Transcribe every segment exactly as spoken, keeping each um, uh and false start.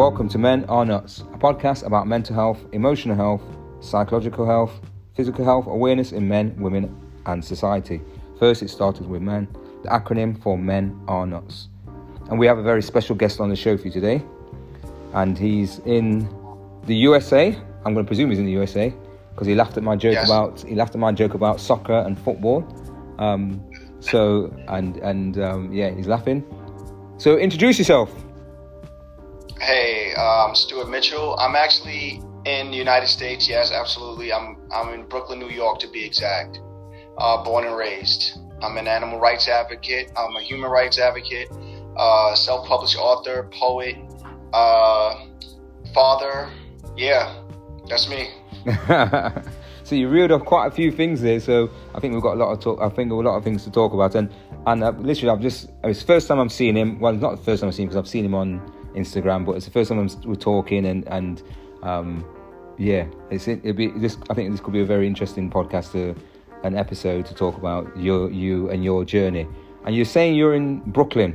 Welcome to Men Are Nuts, a podcast about mental health, emotional health, psychological health, physical health, awareness in men, women and society. First, it started with men, the acronym for Men Are Nuts. And we have a very special guest on the show for you today. And he's in the U S A. I'm going to presume he's in the U S A because he laughed at my joke yes. about he laughed at my joke about soccer and football. Um, so and and um, yeah, he's laughing. So introduce yourself. Hey, I'm Stuart Mitchell. I'm actually in the United States. Yes, absolutely. I'm I'm in Brooklyn, New York, to be exact. Uh, born and raised. I'm an animal rights advocate. I'm a human rights advocate. Uh, self-published author, poet, uh, father. Yeah, that's me. So you reeled off quite a few things there. So I think we've got a lot of talk. I think a lot of things to talk about. And and uh, literally, I've just it's the first time I'm seeing him. Well, it's not the first time I've seen him because I've seen him on Instagram, but it's the first time I'm, we're talking. And and um, yeah, it's it'll be this. I think this could be a very interesting podcast, to, an episode to talk about your you and your journey. And you're saying you're in Brooklyn.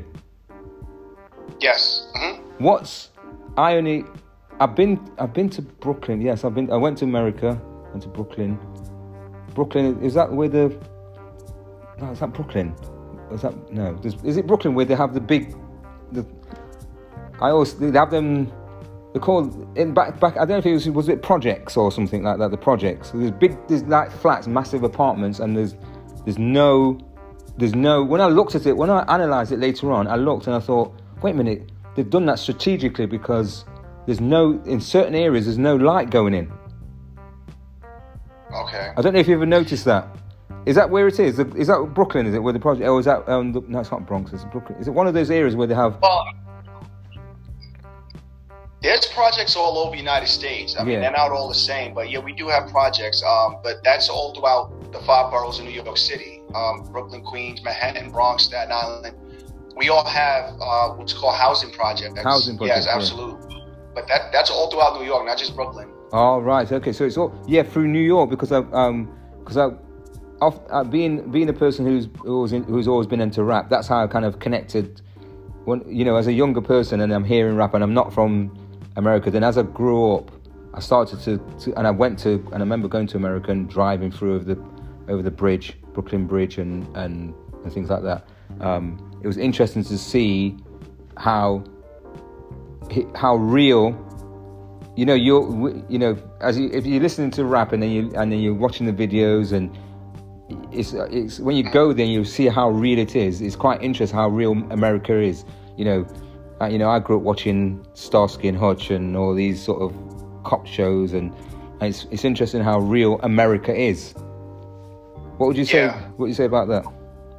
Yes. Mm-hmm. What's I only I've been I've been to Brooklyn. Yes, I've been. I went to America. Went to Brooklyn. Brooklyn is that where the? No, is that Brooklyn? Is that no? Is it Brooklyn where they have the big? The I always they have them. They're called in back back. I don't know if it was was it projects or something like that. The projects. So there's big. There's like flats, massive apartments, and there's there's no there's no. When I looked at it, when I analysed it later on, I looked and I thought, wait a minute, they've done that strategically because there's no in certain areas there's no light going in. Okay. I don't know if you ever noticed that. Is that where it is? Is that Brooklyn? Is it where the project? Or is that? Um, the, no, it's not Bronx. It's Brooklyn. Is it one of those areas where they have? Well, there's projects all over the United States. I mean, yeah. They're not all the same, but yeah, we do have projects. Um, but that's all throughout the five boroughs in New York City: um, Brooklyn, Queens, Manhattan, Bronx, Staten Island. We all have uh, what's called housing projects. Housing projects. Yes, absolutely. Yeah. But that that's all throughout New York, not just Brooklyn. Oh, right. Okay. So it's all yeah through New York because I um because I, I've, I've being being a person who's always in, who's always been into rap. That's how I kind of connected. When you know, as a younger person, and I'm hearing rap, and I'm not from America. Then as I grew up, I started to, to and I went to and I remember going to America and driving through over the over the bridge, Brooklyn Bridge, and and, and things like that. Um, it was interesting to see how how real. You know, you're, you know, as you, if you're listening to rap and then you and then you're watching the videos, and it's it's when you go there, you see how real it is. It's quite interesting how real America is. You know, uh, you know, I grew up watching Starsky and Hutch and all these sort of cop shows, and, and it's it's interesting how real America is. What would you say? Yeah. What would you say about that?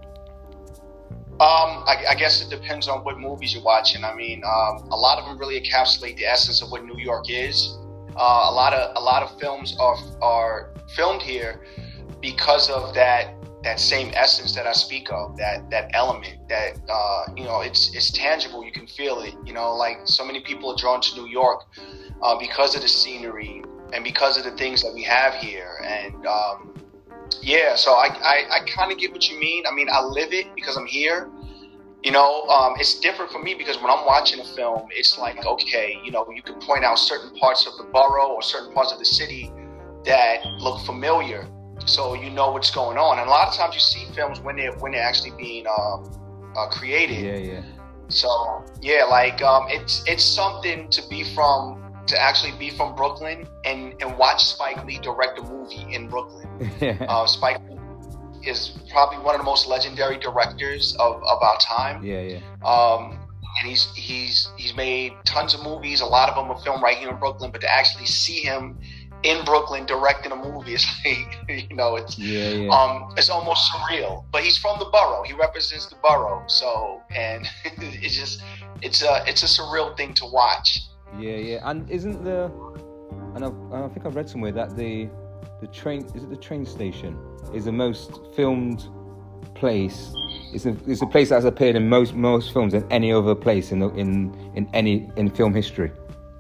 Um, I, I guess it depends on what movies you're watching. I mean, um, a lot of them really encapsulate the essence of what New York is. Uh, a lot of a lot of films are are filmed here because of that that same essence that I speak of. That that element that uh, you know, it's it's tangible. You can feel it. You know, like so many people are drawn to New York uh, because of the scenery and because of the things that we have here. And um, Yeah, so I I, I kind of get what you mean. I mean, I live it because I'm here. You know, um, it's different for me because when I'm watching a film, it's like, okay, you know, you can point out certain parts of the borough or certain parts of the city that look familiar, so you know what's going on. And a lot of times you see films when they're when they're actually being uh, uh, created. Yeah, yeah. So yeah, like um, it's it's something to be from. To actually be from Brooklyn and, and watch Spike Lee direct a movie in Brooklyn. uh, Spike Lee is probably one of the most legendary directors of, of our time. Yeah, yeah. Um, and he's he's he's made tons of movies. A lot of them are filmed right here in Brooklyn. But to actually see him in Brooklyn directing a movie, it's like, you know, it's yeah, yeah. um, it's almost surreal. But he's from the borough. He represents the borough. So and it's just it's a it's a surreal thing to watch. Yeah, yeah, and isn't the, and I, I think I've read somewhere that the, the train, is it the train station, is the most filmed place. It's a, it's a place that has appeared in most most films than any other place in the, in in any in film history.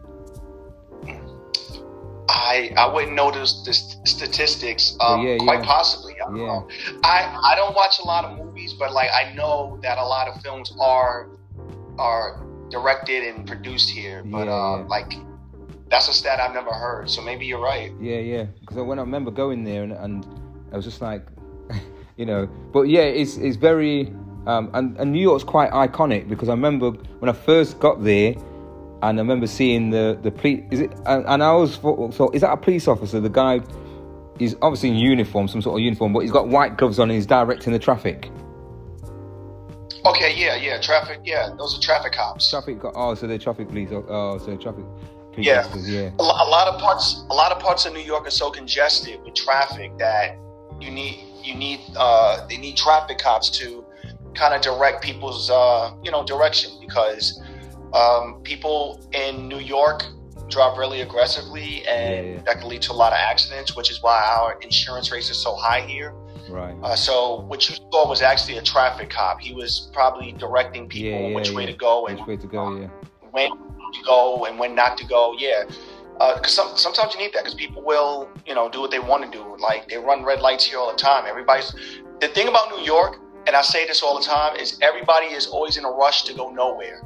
I I wouldn't know the, the statistics. Um, yeah, yeah, quite yeah. possibly. I don't yeah. know. I I don't watch a lot of movies, but like I know that a lot of films are are directed and produced here, but Yeah, uh, yeah. like that's a stat I've never heard. So maybe you're right. Yeah, yeah. Because when I remember going there, and, and I was just like, you know. But yeah, it's it's very um, and and New York's quite iconic because I remember when I first got there, and I remember seeing the the police. Is it? And, and I was thought, so is that a police officer? The guy is obviously in uniform, some sort of uniform, but he's got white gloves on and he's directing the traffic. Okay, yeah, yeah, traffic, yeah, those are traffic cops. Traffic. Oh, so they're traffic police. Oh, so they're traffic. police Yeah, officers, yeah. a, lo- a lot of parts, a lot of parts of New York are so congested with traffic that you need, you need, uh, they need traffic cops to kind of direct people's, uh, you know, direction because um, people in New York drive really aggressively, and Yeah, yeah. that can lead to a lot of accidents, which is why our insurance rates are so high here. Right. Uh, so what you saw was actually a traffic cop. He was probably directing people Yeah, yeah, which way yeah. to go and Which way to go? Yeah. when to go and when not to go. Yeah, because some, sometimes you need that because people will, you know, do what they want to do. Like they run red lights here all the time. Everybody's the thing about New York, and I say this all the time, is everybody is always in a rush to go nowhere.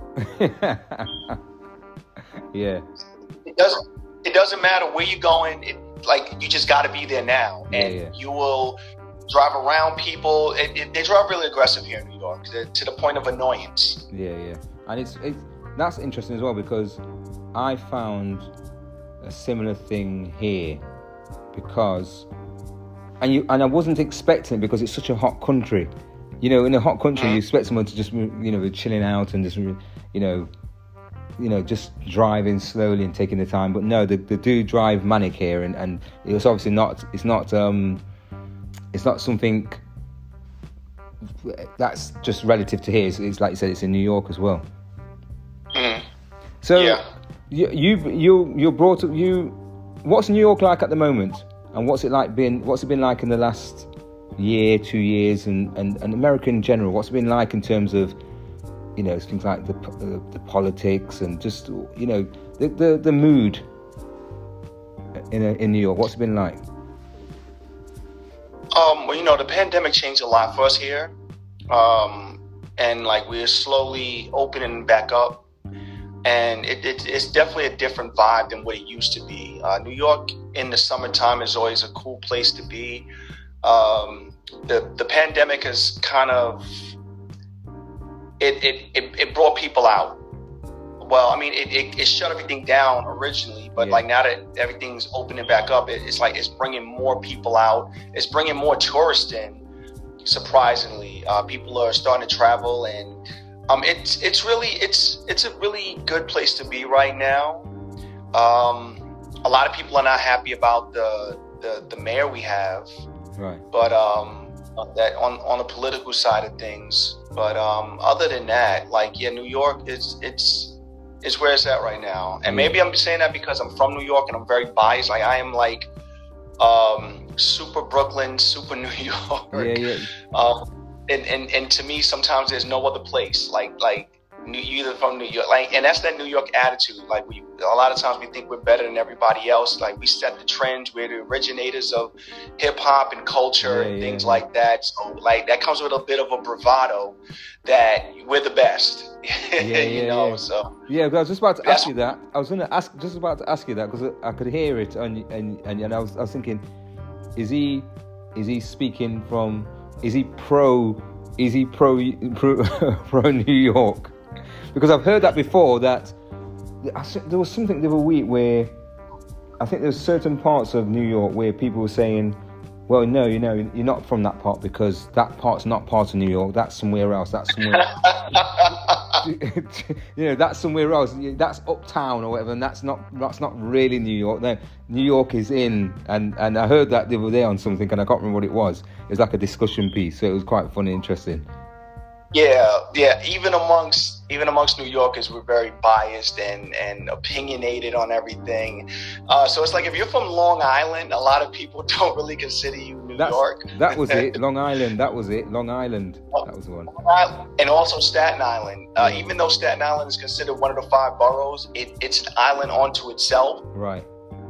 Yeah. It doesn't. It doesn't matter where you're going. It, like you just got to be there now, Yeah, and yeah. you will drive around people. It, it, they drive really aggressive here in New York to, to the point of annoyance. Yeah, yeah, and it's it's that's interesting as well because I found a similar thing here because and you and I wasn't expecting it because it's such a hot country. You know, in a hot country, Mm-hmm. you expect someone to just you know be chilling out and just you know you know just driving slowly and taking the time. But no, they, they do drive manic here, and, and it's obviously not it's not um it's not something that's just relative to here. It's, it's like you said, it's in New York as well. Mm. So Yeah. you you you you're brought up. You what's New York like at the moment, and what's it like been? What's it been like in the last year, two years, and and, and America in general? What's it been like in terms of you know things like the uh, the politics and just you know the the, the mood in a, in New York? What's it been like? Um, well, you know, the pandemic changed a lot for us here. Um, and like we're slowly opening back up. And it, it, it's definitely a different vibe than what it used to be. Uh, New York in the summertime is always a cool place to be. Um, the, the pandemic has kind of, it, it, it, it brought people out. Well, I mean, it, it, it shut everything down originally, but Yeah. like now that everything's opening back up, it, it's like it's bringing more people out. It's bringing more tourists in. Surprisingly, uh, people are starting to travel, and um, it's it's really it's it's a really good place to be right now. Um, a lot of people are not happy about the the, the mayor we have, Right. but um, that on on the political side of things. But um, other than that, like yeah, New York is it's. is where it's at right now. And maybe I'm saying that because I'm from New York and I'm very biased. Like I am like um, super Brooklyn, super New York. Yeah, yeah. Um, and, and, and to me, sometimes there's no other place. Like, like New, you either from New York, like, and that's that New York attitude. Like we, a lot of times we think we're better than everybody else. Like we set the trends. We're the originators of hip hop and culture Yeah, and yeah, things yeah. like that. So like that comes with a bit of a bravado that we're the best. Yeah, you yeah, know, yeah. so. Yeah, but I was just about to That's- ask you that. I was going to ask, just about to ask you that because I could hear it, and and and, and I was I was thinking, is he is he speaking from? Is he pro? Is he pro pro, pro New York? Because I've heard that before. That I s- there was something the other week where I think there's certain parts of New York where people were saying, well, no, you know, you're not from that part because that part's not part of New York. That's somewhere else. That's somewhere. you know, that's somewhere else. That's uptown or whatever, and that's not that's not really New York. No, New York is in, and and I heard that the other day on something, and I can't remember what it was. It was like a discussion piece, so it was quite funny, interesting. Yeah, yeah. Even amongst even amongst New Yorkers, we're very biased and, and opinionated on everything. Uh, so it's like if you're from Long Island, a lot of people don't really consider you New That's, York. that was it. Long Island. That was it. Long Island. That was the one. And also Staten Island. Uh, even though Staten Island is considered one of the five boroughs, it, it's an island unto itself. Right.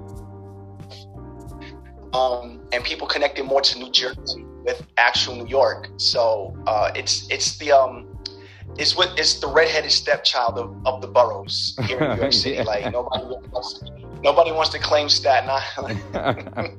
Um, and people connect it more to New Jersey with actual New York. So uh, it's it's the um, it's what it's the redheaded stepchild of, of the boroughs here in New York City. Yeah. Like nobody wants, nobody wants to claim Staten Island.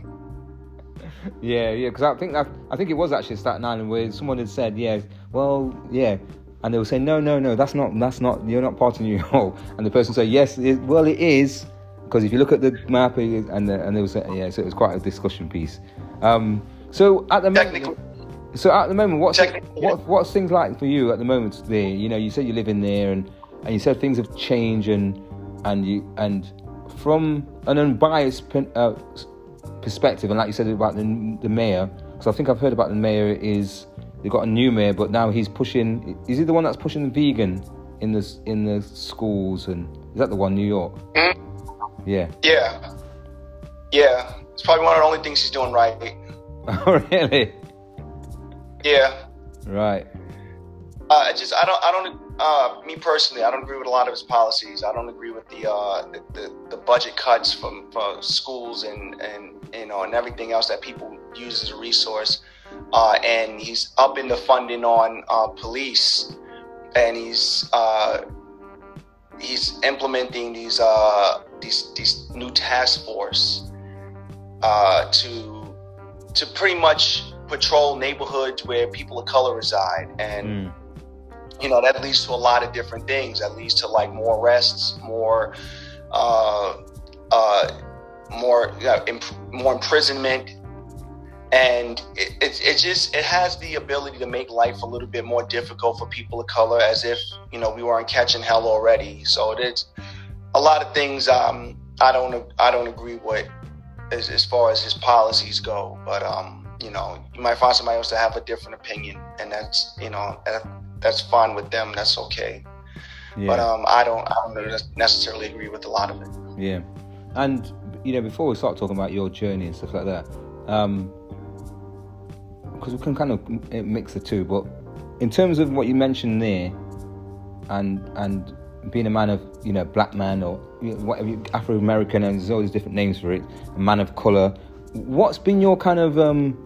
yeah, yeah, because I think that, I think it was actually Staten Island where someone had said, yeah, well, yeah, and they were saying, no, no, no, that's not, that's not, you're not part of New York, and the person said, yes, it, well, it is, because if you look at the map, it is, and the, and they were saying, yeah, so it was quite a discussion piece. Um, so at the moment, so at the moment, what's what, what's things like for you at the moment there? You know, you said you live in there, and, and you said things have changed, and and you and from an unbiased uh, perspective, and like you said about the, the mayor, because I think I've heard about the mayor is they've got a new mayor, but now he's pushing. Is he the one that's pushing the vegan in the in the schools? And is that the one, New York? Mm-hmm. Yeah. Yeah. Yeah. It's probably one of the only things he's doing right. Oh, really? Yeah. Right. Uh, I just I don't I don't uh, me personally I don't agree with a lot of his policies. I don't agree with the uh, the, the, the budget cuts from for schools and and you know and everything else that people use as a resource. Uh, and he's upping the funding on uh, police, and he's uh, he's implementing these uh, these these new task force uh, to to pretty much patrol neighborhoods where people of color reside, and mm. you know that leads to a lot of different things. That leads to like more arrests, more uh, uh, more you know, imp- more imprisonment, and it, it it just it has the ability to make life a little bit more difficult for people of color, as if you know we weren't catching hell already. So it's a lot of things. Um, I don't I don't agree with as as far as his policies go, but um. You know, you might find somebody else to have a different opinion, and that's, you know, that, that's fine with them. That's okay. Yeah. But um, I don't, I don't necessarily agree with a lot of it. Yeah, and you know, before we start talking about your journey and stuff like that, um, because we can kind of mix the two. But in terms of what you mentioned there, and and being a man of, you know, black man or whatever, Afro American, and there's all these different names for it, a man of color. What's been your kind of um?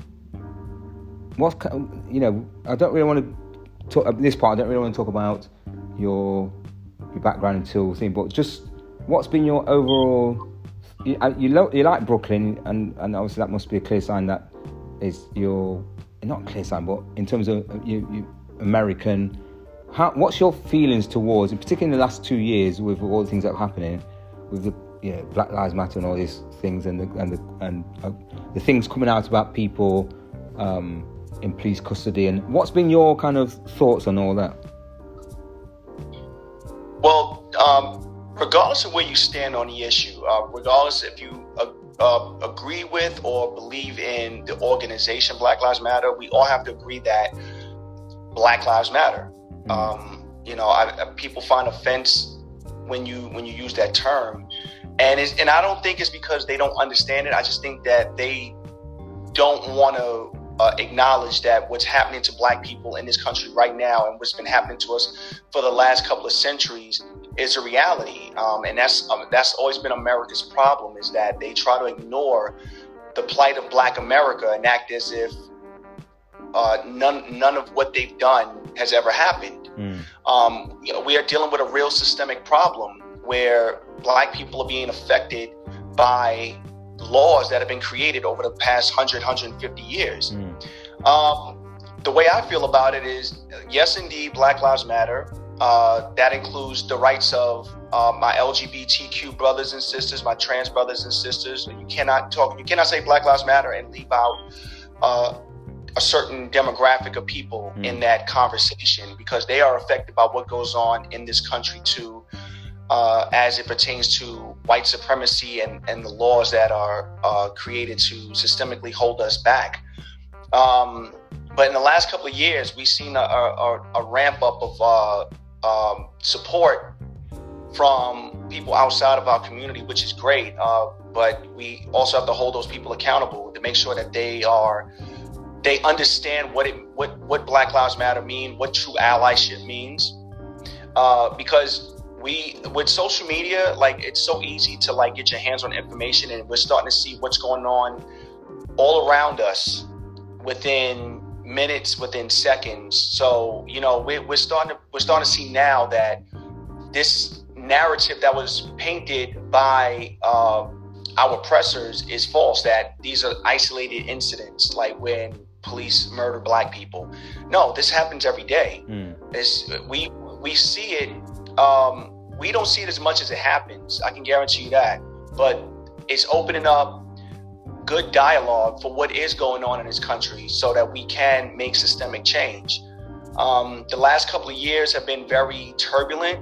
What's, you know, I don't really want to talk at this part. I don't really want to talk about your your background until thing, but just what's been your overall. You you, lo- you like Brooklyn, and, and obviously that must be a clear sign that is your not a clear sign, but in terms of you, you American. How what's your feelings towards, and particularly in the last two years with all the things that are happening, with the you know, Black Lives Matter and all these things, and the and the and uh, the things coming out about people. Um, in police custody, and what's been your kind of thoughts on all that? Well, um, regardless of where you stand on the issue, uh, regardless if you uh, uh, agree with or believe in the organization Black Lives Matter, we all have to agree that Black Lives Matter. Mm-hmm. Um, you know, I, I, people find offense when you when you use that term, and it's, and I don't think it's because they don't understand it. I just think that they don't want to Uh, acknowledge that what's happening to black people in this country right now and what's been happening to us for the last couple of centuries is a reality. Um, and that's um, that's always been America's problem, is that they try to ignore the plight of black America and act as if uh, none none of what they've done has ever happened. Mm. Um, you know, we are dealing with a real systemic problem where black people are being affected by laws that have been created over the past one hundred, one hundred fifty years. Mm. Um, the way I feel about it is, yes, indeed, Black Lives Matter. Uh, that includes the rights of uh, my L G B T Q brothers and sisters, my trans brothers and sisters. You cannot talk, you cannot say Black Lives Matter and leave out uh, a certain demographic of people mm. in that conversation, because they are affected by what goes on in this country too. Uh, as it pertains to white supremacy and, and the laws that are uh, created to systemically hold us back. Um, but in the last couple of years, we've seen a, a, a ramp up of uh, um, support from people outside of our community, which is great. Uh, but we also have to hold those people accountable to make sure that they are they understand what it what what Black Lives Matter mean, what true allyship means, uh, because. We, with social media, like, it's so easy to like get your hands on information, and we're starting to see what's going on all around us within minutes, within seconds. So, you know, we're, we're starting to, we're starting to see now that this narrative that was painted by uh, our oppressors is false, that these are isolated incidents, like when police murder black people. No, this happens every day. Mm. It's, we we see it. Um, we don't see it as much as it happens. I can guarantee you that. But it's opening up good dialogue for what is going on in this country so that we can make systemic change. Um, the last couple of years have been very turbulent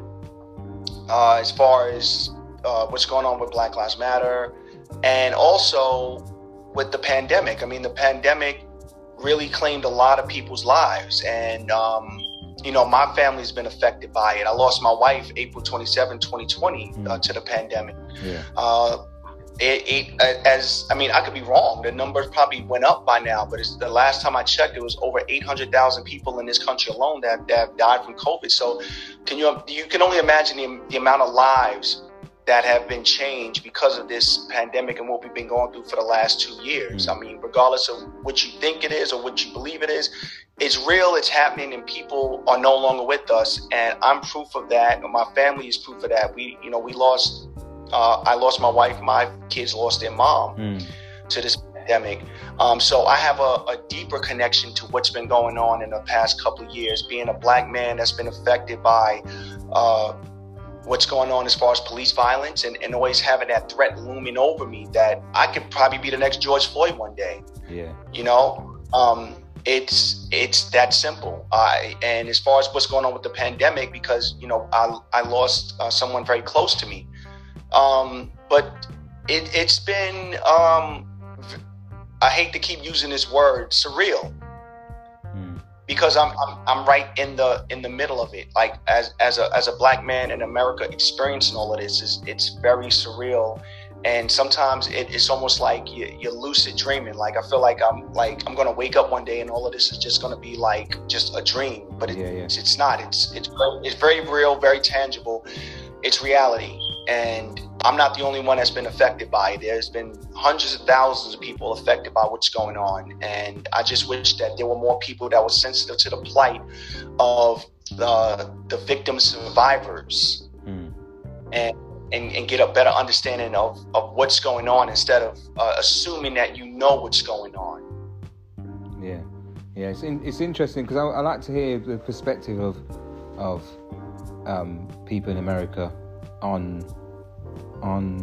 uh, as far as uh, what's going on with Black Lives Matter, and also with the pandemic. I mean, the pandemic really claimed a lot of people's lives, and um, you know, my family's been affected by it. I lost my wife April twenty-seventh, twenty twenty mm. uh, to the pandemic. Yeah. Uh, it, it as I mean, I could be wrong. The numbers probably went up by now, but it's the last time I checked, it was over eight hundred thousand people in this country alone that, that have died from COVID. So, can you you can only imagine the, the amount of lives that have been changed because of this pandemic and what we've been going through for the last two years. Mm. I mean, regardless of what you think it is or what you believe it is, it's real, it's happening, and people are no longer with us. And I'm proof of that. My family is proof of that. We, you know, we lost, uh, I lost my wife, my kids lost their mom mm. to this pandemic. Um, so I have a, a deeper connection to what's been going on in the past couple of years, being a black man that's been affected by, uh, what's going on as far as police violence, and, and always having that threat looming over me that I could probably be the next George Floyd one day. Yeah. You know, um, it's it's that simple. Uh, and as far as what's going on with the pandemic, because, you know, I, I lost uh, someone very close to me. Um, but it, it's been, um, I hate to keep using this word, surreal. Because I'm, I'm I'm right in the in the middle of it. Like as as a as a black man in America experiencing all of this, is it's very surreal, and sometimes it, it's almost like you, you're lucid dreaming. Like I feel like I'm like I'm gonna wake up one day and all of this is just gonna be like just a dream, but it, yeah, yeah. It's, it's not. It's it's it's very real, very tangible. It's reality, and I'm not the only one that's been affected by it. There's been hundreds of thousands of people affected by what's going on. And I just wish that there were more people that were sensitive to the plight of the, the victim survivors mm. and, and, and get a better understanding of, of what's going on instead of uh, assuming that you know what's going on. Yeah. Yeah, it's in, it's interesting because I, I like to hear the perspective of, of um, people in America on on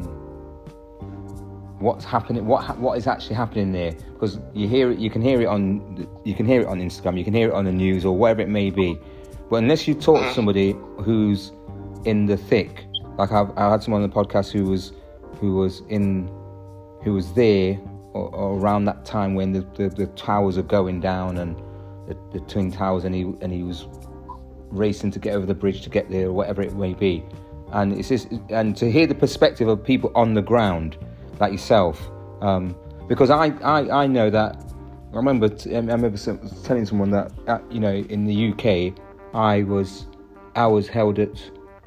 what's happening, what what is actually happening there, because you hear it, you can hear it on you can hear it on Instagram, you can hear it on the news or whatever it may be, but unless you talk to somebody who's in the thick, like I've, I had someone on the podcast who was who was in who was there or, or around that time when the, the, the towers are going down and the, the twin towers, and he and he was racing to get over the bridge to get there or whatever it may be. And it's just, and to hear the perspective of people on the ground like yourself, um, because I, I, I know that I remember t- I remember telling someone that uh, you know, in the U K I was I was held at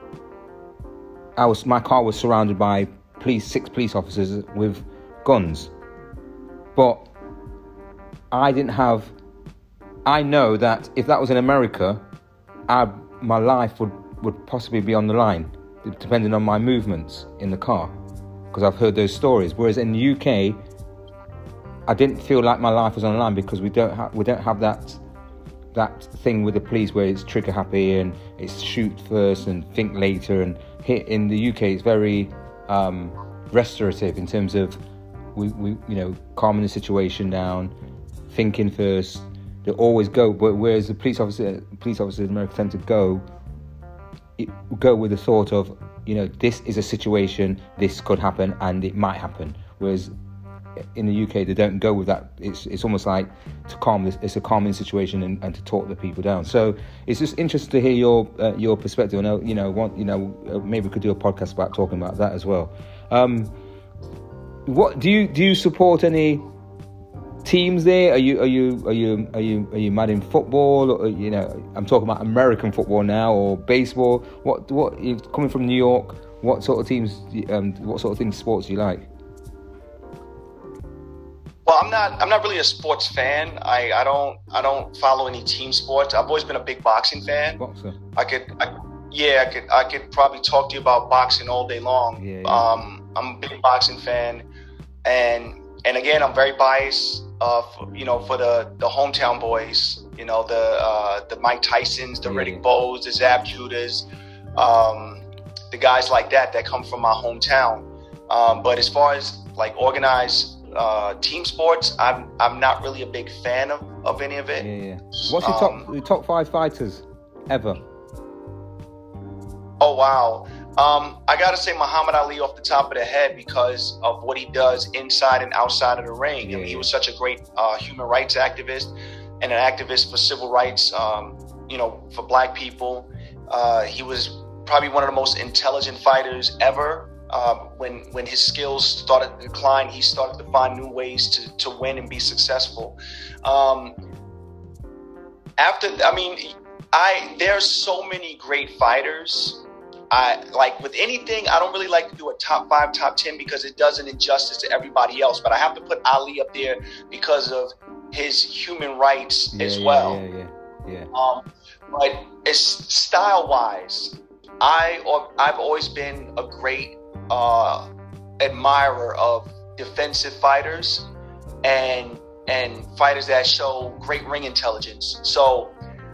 I was my car was surrounded by police six police officers with guns, but I didn't have. I know that if that was in America, I, my life would, would possibly be on the line, depending on my movements in the car, because I've heard those stories. Whereas in the U K, I didn't feel like my life was on the line because we don't have we don't have that that thing with the police where it's trigger happy and it's shoot first and think later. And here in the U K, it's very um, restorative in terms of we, we you know calming the situation down, thinking first. They always go, but whereas the police officer police officers in America tend to go. It, go with the thought of, you know, this is a situation, this could happen and it might happen. Whereas in the U K, they don't go with that. It's it's almost like to calm this. It's a calming situation and, and to talk the people down. So it's just interesting to hear your uh, your perspective. And uh, you know, want you know, maybe we could do a podcast about talking about that as well. Um, what do you do? You support any teams there? Are you are you are you are you are you mad in football? Or, you know, I'm talking about American football now, or baseball. What what you're coming from New York? What sort of teams? Um, what sort of things, sports do you like? Well, I'm not. I'm not really a sports fan. I, I don't. I don't follow any team sports. I've always been a big boxing fan. Boxer. I could. I, yeah, I could. I could probably talk to you about boxing all day long. Yeah, yeah. Um, I'm a big boxing fan, and and again, I'm very biased. Uh, for, you know, for the, the hometown boys. You know, the uh, the Mike Tysons, the Yeah, Riddick yeah. Bowe's, the Zab Judas, um, the guys like that that come from my hometown. Um, but as far as like organized uh, team sports, I'm I'm not really a big fan of, of any of it. Yeah, yeah. What's your top Um, your top five fighters ever? Oh wow. Um, I gotta say Muhammad Ali off the top of the head because of what he does inside and outside of the ring. Yeah, I mean, he yeah. was such a great uh, human rights activist and an activist for civil rights. Um, you know, for Black people. Uh, he was probably one of the most intelligent fighters ever. Uh, when when his skills started to decline, he started to find new ways to to win and be successful. Um, after, I mean, I there's so many great fighters. I like with anything, I don't really like to do a top five, top ten because it does an injustice to everybody else. But I have to put Ali up there because of his human rights Yeah, as yeah, well. Yeah, yeah, yeah. Um, but it's style wise, I or I've always been a great uh, admirer of defensive fighters and and fighters that show great ring intelligence. So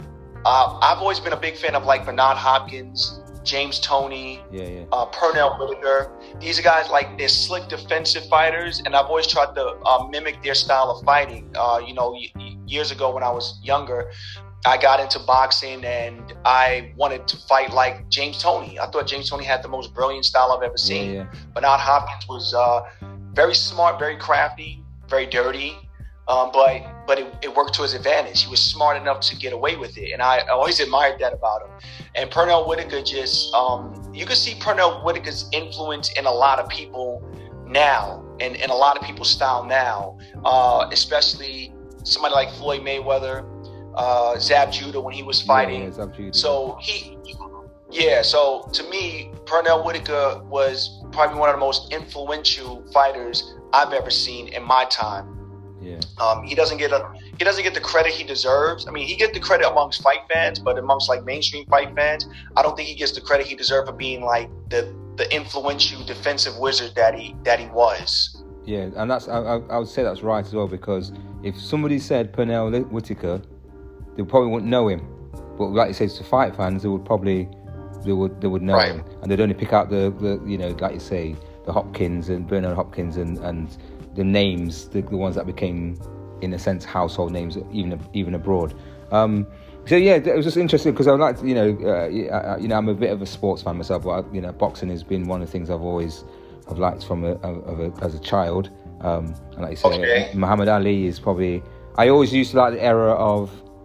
uh, I've always been a big fan of like Bernard Hopkins, James Toney, Yeah, yeah. uh, Pernell Whitaker. These are guys like they're slick defensive fighters, and I've always tried to uh, mimic their style of fighting. Uh, you know, y- years ago when I was younger, I got into boxing and I wanted to fight like James Toney. I thought James Toney had the most brilliant style I've ever seen. Yeah, yeah. Bernard Hopkins was uh, very smart, very crafty, very dirty. Um, but but it, it worked to his advantage. He was smart enough to get away with it, and I always admired that about him. And Pernell Whitaker just, um, you can see Pernell Whitaker's influence in a lot of people now, and in a lot of people's style now, uh, especially somebody like Floyd Mayweather, uh, Zab Judah when he was fighting. Yeah, yeah, Zab Judah. So he, yeah. So to me, Pernell Whitaker was probably one of the most influential fighters I've ever seen in my time. Yeah. Um, he doesn't get a he doesn't get the credit he deserves. I mean, he gets the credit amongst fight fans, but amongst like mainstream fight fans, I don't think he gets the credit he deserves for being like the the influential defensive wizard that he that he was. Yeah, and that's I, I, I would say that's right as well, because if somebody said Pernell Whitaker, they probably wouldn't know him. But like you say, to fight fans, they would probably they would they would know Right. him, and they'd only pick out the, the you know, like you say, the Hopkins and Bernard Hopkins and and the names, the, the ones that became, in a sense, household names, even even abroad. Um, so yeah, it was just interesting because I like to, you know, uh, you know, I'm a bit of a sports fan myself, but I, you know, boxing has been one of the things I've always I've liked from a, of a, as a child. Um, and like you say, Okay. Muhammad Ali is probably. I always used to like the era of.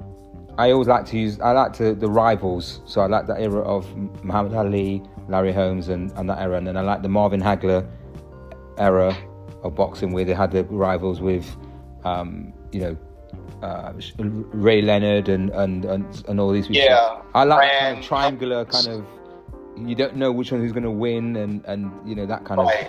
I always like to use. I like to the rivals. So I like that era of Muhammad Ali, Larry Holmes, and, and that era, and then I like the Marvin Hagler era of boxing where they had the rivals with, um, you know, uh, Ray Leonard and, and, and, and all these people. Yeah, I like that kind Rand, of triangular kind of, you don't know which one who's going to win, and, and you know, that kind Right.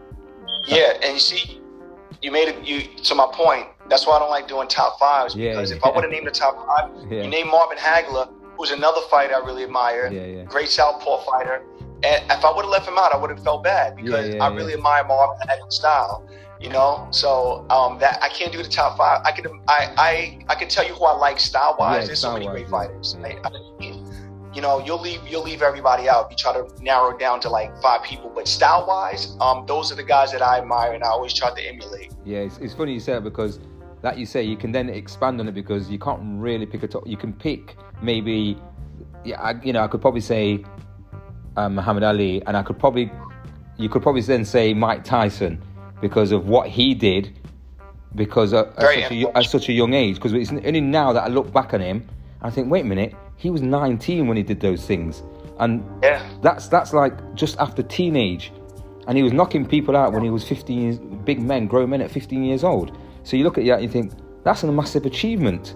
Yeah, and you see, you made it. You to my point. That's why I don't like doing top fives, Yeah, because yeah. if I would have named the top five, Yeah. you name Marvin Hagler, who's another fighter I really admire, Yeah, yeah. great southpaw fighter. And if I would have left him out, I would have felt bad because Yeah, yeah, I yeah. really admire Marvin Hagler's style. You know, so um, that I can't do the top five. I can I I, I can tell you who I like style wise. Yeah, There's so many style-wise, great yeah. fighters. Yeah. I, I, you know, you'll leave you'll leave everybody out. You try to narrow it down to like five people, but style wise, um, those are the guys that I admire and I always try to emulate. Yeah, it's, it's funny you say it because, like you say, you can then expand on it because you can't really pick a top. You can pick maybe, yeah, I, you know, I could probably say um, Muhammad Ali, and I could probably, you could probably then say Mike Tyson because of what he did, because at, at, Very such, a, at such a young age. Because it's only now that I look back on him, I think, wait a minute, he was nineteen when he did those things, and Yeah. that's that's like just after teenage. And he was knocking people out when he was fifteen years, big men, grown men at fifteen years old. So you look at that and you think, that's a massive achievement.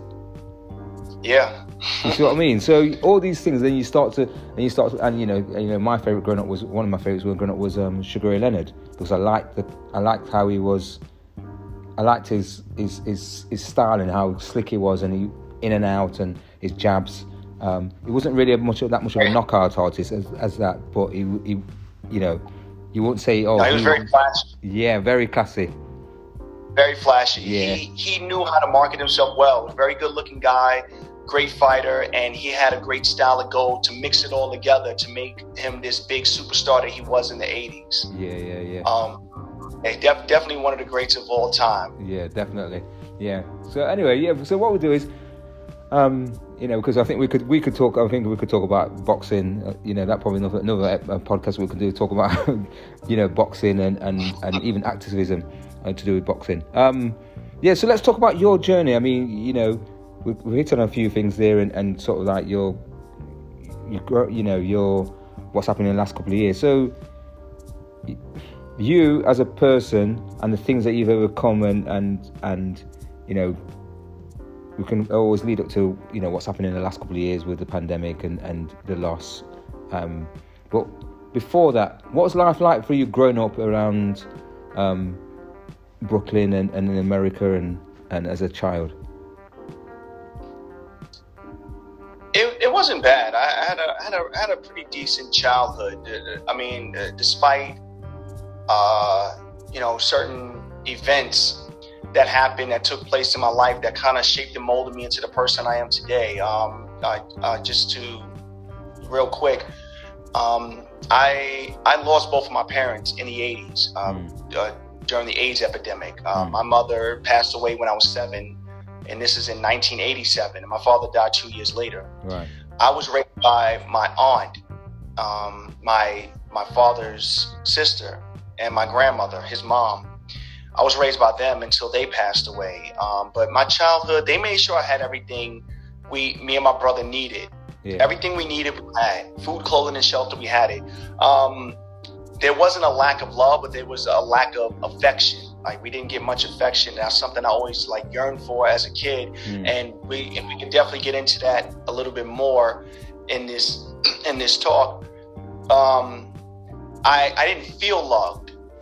Yeah. You see what I mean? So all these things, then you start to, and you start to, and you know, you know, my favorite growing up was, one of my favorites when growing up was um, Sugar Ray Leonard, because I liked the, I liked how he was, I liked his his his, his style and how slick he was, and he in and out, and his jabs. Um, he wasn't really much of that much of a knockout artist as, as that, but he, he, you know, you won't say, oh, no, he was he, very flashy. Yeah, very classy. Very flashy. Yeah. He he knew how to market himself well. A very good-looking guy, great fighter, and he had a great style of go to mix it all together to make him this big superstar that he was in the eighties. Yeah, yeah, yeah. Um, def- definitely one of the greats of all time. Yeah, definitely. Yeah. So anyway, yeah. So what we'll do is. Um, you know, because I think we could we could talk. I think we could talk about boxing. Uh, you know, that probably another, another podcast we could do. Talk about, you know, boxing and, and, and even activism uh, to do with boxing. Um, yeah, so let's talk about your journey. I mean, you know, we we hit on a few things there, and, and sort of like your, your, you know, your what's happened in the last couple of years. So, you as a person and the things that you've overcome, and and and you know. We can always lead up to, you know, what's happened in the last couple of years with the pandemic and, and the loss. Um, but before that, what was life like for you growing up around um, Brooklyn and, and in America and, and as a child? It, it wasn't bad. I had a had a had a pretty decent childhood. I mean, despite uh, you know, certain events that happened, that took place in my life, that kind of shaped and molded me into the person I am today. Um, uh, uh, just to, real quick, um, I I lost both of my parents in the eighties um, mm. uh, during the AIDS epidemic. Um, mm. My mother passed away when I was seven, and this is in nineteen eighty-seven, and my father died two years later. Right. I was raised by my aunt, um, my my father's sister, and my grandmother, his mom. I was raised by them until they passed away. Um, but my childhood, they made sure I had everything we, me and my brother needed. Yeah. Everything we needed, we had. Food, clothing, and shelter, we had it. Um, there wasn't a lack of love, but there was a lack of affection. Like, we didn't get much affection. That's something I always like yearned for as a kid. Mm. And we and we can definitely get into that a little bit more in this in this talk. Um, I I didn't feel loved.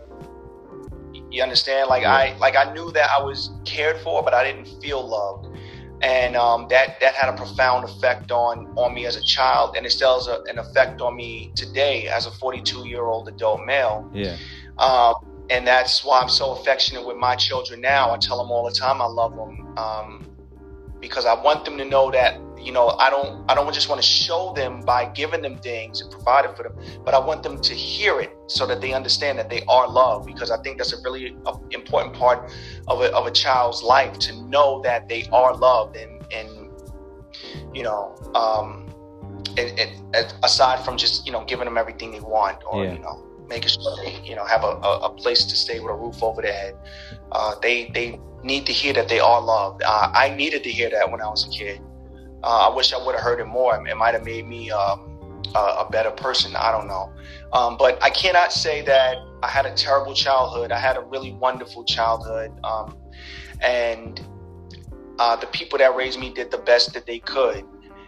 You understand? Like yeah. I like I knew that I was cared for, but I didn't feel loved, and um, that that had a profound effect on on me as a child, and it still has a, an effect on me today as a forty-two year old adult male. Yeah. Um, and that's why I'm so affectionate with my children now. I tell them all the time I love them, um, because I want them to know that, you know, I don't I don't just want to show them by giving them things and providing for them, but I want them to hear it so that they understand that they are loved, because I think that's a really important part of a, of a child's life, to know that they are loved, and, and you know, um, and, and aside from just, you know, giving them everything they want, or, yeah. you know, making sure they, you know, have a, a, a place to stay with a roof over their head. Uh, they, they need to hear that they are loved. Uh, I needed to hear that when I was a kid. Uh, I wish I would have heard it more. It might have made me um, a, a better person. I don't know. Um, but I cannot say that I had a terrible childhood. I had a really wonderful childhood. Um, and uh, the people that raised me did the best that they could.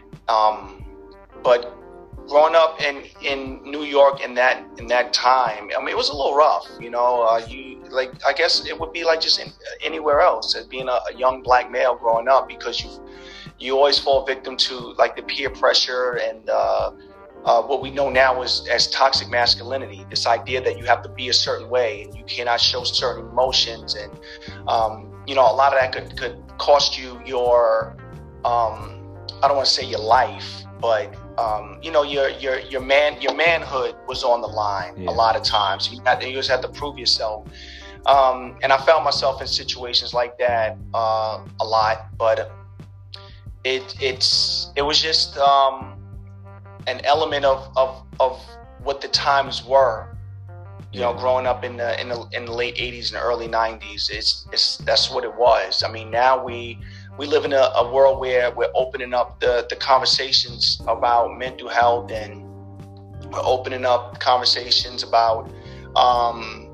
Um, but growing up in, in New York in that in that time, I mean, it was a little rough. You know, uh, you like I guess it would be like just in, anywhere else as being a, a young black male growing up, because you you always fall victim to like the peer pressure and uh, uh, what we know now as as toxic masculinity. This idea that you have to be a certain way and you cannot show certain emotions, and um, you know, a lot of that could could cost you your um, I don't want to say your life, but Um, you know, your your your man your manhood was on the line. Yeah. A lot of times. You had you just had to prove yourself. Um, and I found myself in situations like that uh, a lot. But it it's it was just um, an element of, of of what the times were. You know, growing up in the in the in the late eighties and early nineties, it's it's that's what it was. I mean, now we. We live in a, a world where we're opening up the, the conversations about mental health, and we're opening up conversations about, um,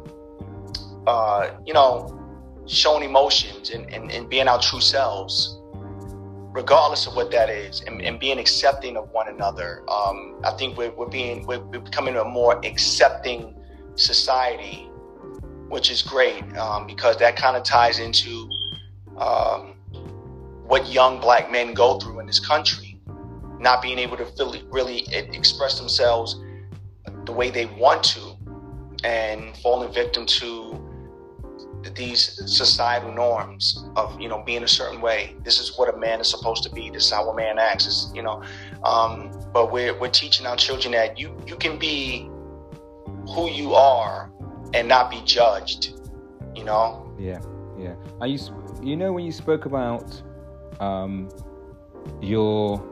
uh, you know, showing emotions and, and, and being our true selves, regardless of what that is, and, and being accepting of one another. Um, I think we're, we're being we're, we're becoming a more accepting society which is great, um, because that kind of ties into um, what young black men go through in this country, not being able to really, really express themselves the way they want to, and falling victim to these societal norms of, you know, being a certain way. This is what a man is supposed to be. This is how a man acts. Is, you know, um, but we're we're teaching our children that you you can be who you are and not be judged. You know. Yeah, yeah. And you you know when you spoke about um, your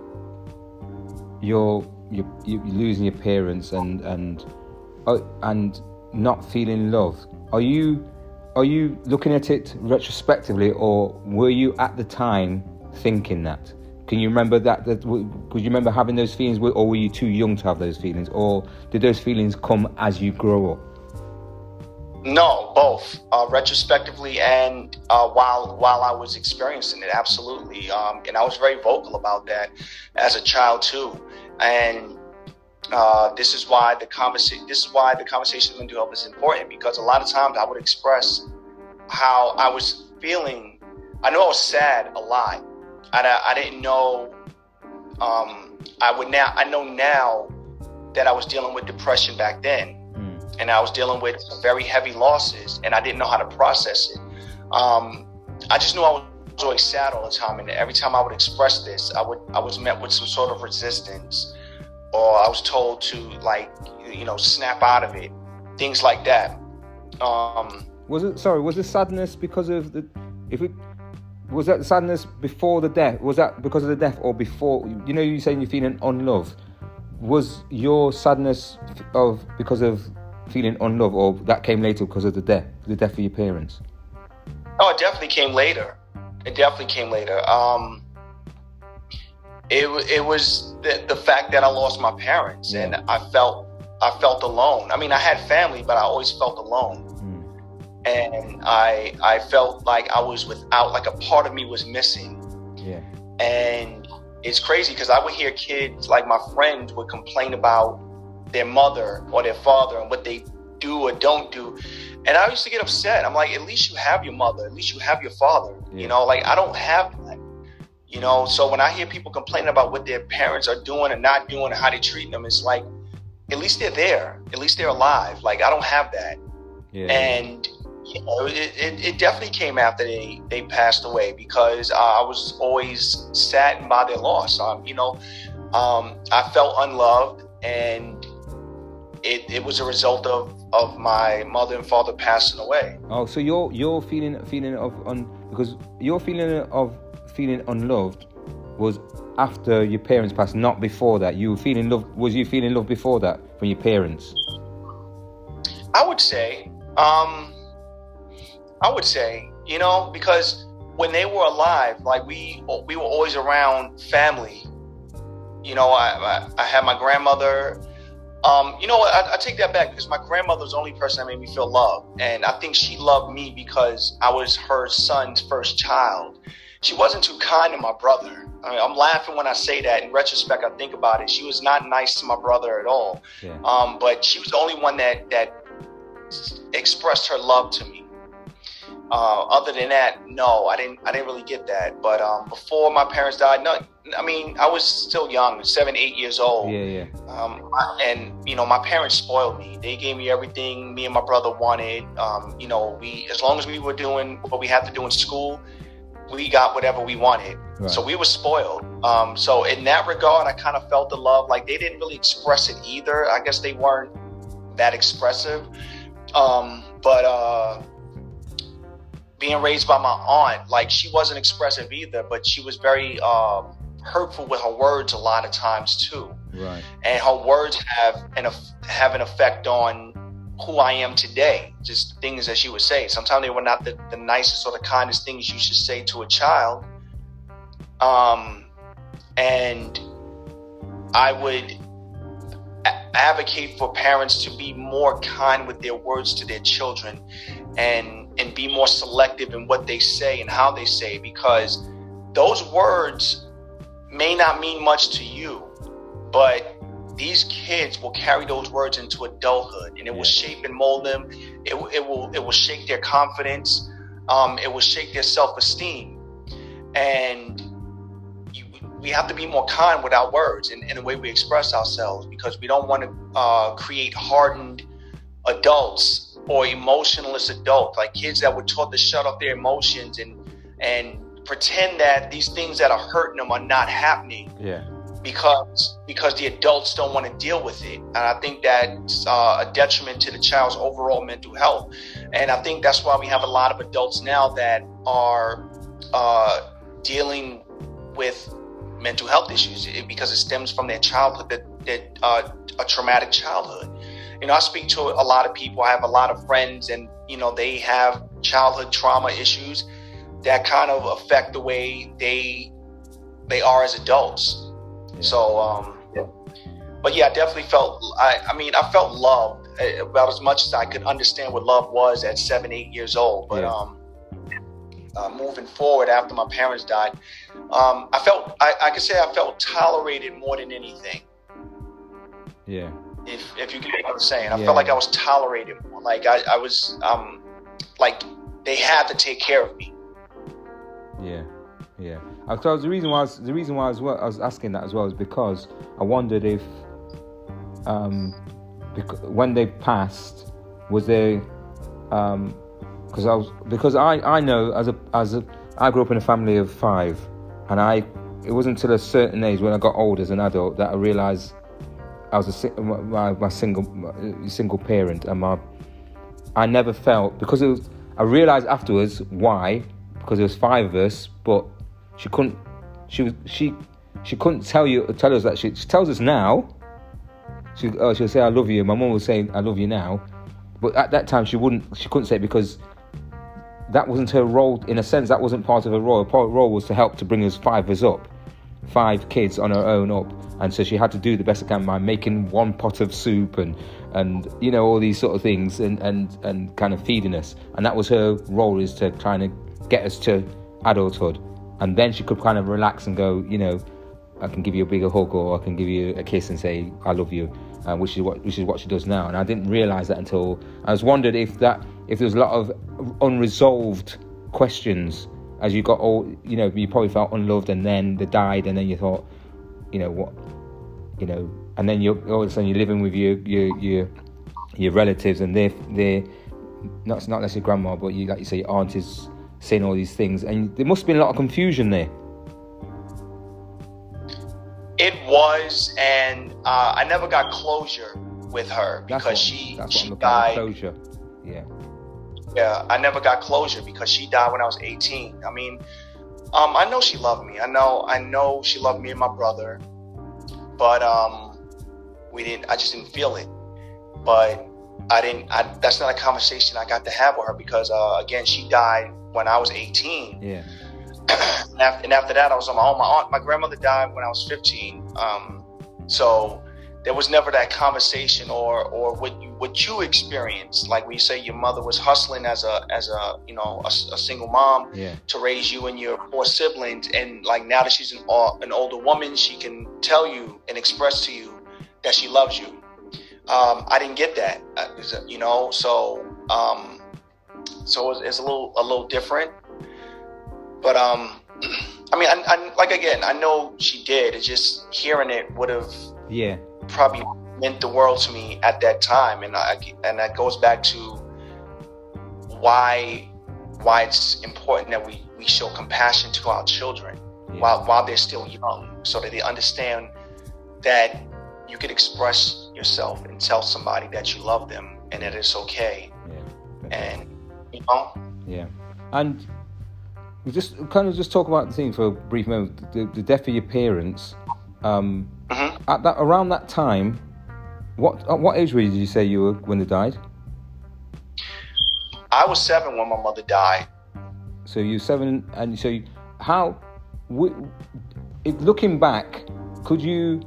your your you losing your parents and and uh, and not feeling loved, are you Are you looking at it retrospectively, or were you at the time thinking that? Can you remember that? That could you remember having those feelings, or were you too young to have those feelings, or did those feelings come as you grow up? No, both, uh, retrospectively and uh, while while I was experiencing it, absolutely. Um, and I was very vocal about that as a child too. And Uh, this is why the conversation. This is why the conversation with mental health is important, because a lot of times I would express how I was feeling. I know I was sad a lot. I, I didn't know. Um, I would now. I know now that I was dealing with depression back then, mm. and I was dealing with very heavy losses, and I didn't know how to process it. Um, I just knew I was always sad all the time, and every time I would express this, I would I was met with some sort of resistance. Or I was told to, like, you know, snap out of it, things like that. Um, was it sorry? Was the sadness because of the? If it was that sadness before the death? Was that because of the death or before? You know, you saying you're feeling unloved. Was your sadness of because of feeling unloved, or that came later because of the death, the death of your parents? Oh, it definitely came later. It definitely came later. Um, It it was the, the fact that I lost my parents, yeah. and I felt I felt alone. I mean, I had family, but I always felt alone, mm. and I I felt like I was without, like a part of me was missing. Yeah. And it's crazy because I would hear kids, like my friends, would complain about their mother or their father and what they do or don't do, and I used to get upset. I'm like, at least you have your mother, at least you have your father. Yeah. You know, like I don't have that. You know, so when I hear people complaining about what their parents are doing and not doing and how they treat them, it's like, at least they're there. At least they're alive. Like, I don't have that. Yeah. And, you know, it, it, it definitely came after they, they passed away, because uh, I was always saddened by their loss. Um, you know, um, I felt unloved, and it, it was a result of, of my mother and father passing away. Oh, so you're, you're feeling, feeling of, un, because you're feeling of, feeling unloved was after your parents passed, not before that. You were feeling love. Was you feeling love before that from your parents? I would say, um, I would say, you know, because when they were alive, like we we were always around family. You know, I I, I had my grandmother. Um, you know what? I, I take that back, because my grandmother was the only person that made me feel loved, and I think she loved me because I was her son's first child. She wasn't too kind to my brother. I mean, I'm laughing when I say that. In retrospect, I think about it. She was not nice to my brother at all. Yeah. Um, but she was the only one that, that expressed her love to me. Uh, other than that, no, I didn't. I didn't really get that. But um, before my parents died, no, I mean, I was still young, seven, eight years old. Yeah, yeah. Um, and you know, my parents spoiled me. They gave me everything me and my brother wanted. Um, you know, we as long as we were doing what we had to do in school, we got whatever we wanted. Right. So we were spoiled. Um, so in that regard, I kind of felt the love. Like, they didn't really express it either. I guess they weren't that expressive. Um, but uh, being raised by my aunt, like, she wasn't expressive either, but she was very um, hurtful with her words a lot of times too. Right. And her words have an have an effect on who I am today. Just things that she would say. Sometimes they were not the, the nicest or the kindest things you should say to a child. Um, and I would a- advocate for parents to be more kind with their words to their children, and and be more selective in what they say and how they say, because those words may not mean much to you, but these kids will carry those words into adulthood, and it will Yeah. shape and mold them. It, will- it will it will shake their confidence. Um, it will shake their self-esteem, and you, we have to be more kind with our words and, and the way we express ourselves, because we don't want to uh, create hardened adults or emotionless adults, like kids that were taught to shut off their emotions and and pretend that these things that are hurting them are not happening Yeah. because because the adults don't want to deal with it. And I think that's uh, a detriment to the child's overall mental health. And I think that's why we have a lot of adults now that are uh, dealing with mental health issues, it- because it stems from their childhood, that, that uh, a traumatic childhood. You know, I speak to a lot of people. I have a lot of friends, and you know, they have childhood trauma issues that kind of affect the way they they are as adults. Yeah. So, um, but yeah, I definitely felt. I, I mean, I felt loved uh, about as much as I could understand what love was at seven, eight years old. But Yeah. um, uh, moving forward after my parents died, um, I felt. I, I could say I felt tolerated more than anything. Yeah. If if you get what I'm saying, I Yeah. felt like I was tolerated more. Like I, I was um, like they had to take care of me. Yeah, yeah. I thought the reason why I was, the reason why I was, I was asking that as well is because I wondered if, um, because when they passed, was there, um, because I was because I, I know as a as a I grew up in a family of five, and I it wasn't until a certain age when I got old as an adult that I realised I was a si- my, my single my single parent, and my I never felt, because it was, I realised afterwards why. Because there was five of us, but she couldn't. She was she she couldn't tell you tell us that she, she tells us now. She oh, she'll say I love you. My mum was saying I love you now, but at that time she wouldn't. She couldn't say it because that wasn't her role. In a sense, that wasn't part of her role. Her role was to help to bring us five of us up, five kids on her own up, and so she had to do the best I can by making one pot of soup and and you know all these sort of things and and and kind of feeding us. And that was her role, is to try and get us to adulthood, and then she could kind of relax and go, you know, I can give you a bigger hug, or I can give you a kiss and say I love you, uh, which is what which is what she does now. And I didn't realise that until I was wondered if that if there's a lot of unresolved questions as you got old. You know, you probably felt unloved, and then they died, and then you thought, you know what, you know, and then you're all of a sudden you're living with your your your your relatives, and they they not not necessarily grandma, but you like you say your aunt is saying all these things, and there must have been a lot of confusion there. It was, and uh, I never got closure with her That's because what, she that's she what I'm looking at, died. closure. Yeah. Yeah, I never got closure because she died when I was eighteen. I mean, um, I know she loved me. I know, I know she loved me and my brother, but um, we didn't. I just didn't feel it. But I didn't. I, that's not a conversation I got to have with her because, uh, again, she died when I was eighteen. Yeah. and, after, and after that, I was on my own. My aunt, my grandmother died when I was fifteen. Um, so there was never that conversation or or what you what you experienced. Like we say, your mother was hustling as a as a you know a, a single mom Yeah. to raise you and your four siblings. And like now that she's an uh, an older woman, she can tell you and express to you that she loves you. Um, I didn't get that, uh, you know. So um, so it's, it's a little a little different. But um, I mean, I, I, like again, I know she did. It's just hearing it would have Yeah. probably meant the world to me at that time, and I and that goes back to why why it's important that we, we show compassion to our children Yeah. while while they're still young, so that they understand that you can express yourself and tell somebody that you love them and that it's okay, Yeah. and you know. Yeah. And we just kind of just talk about the thing for a brief moment. The, the death of your parents. Um, hmm at that around that time, what at what age were you, did you say you were when they died? I was seven when my mother died. So you were seven, and so you, how? W- it, looking back, could you?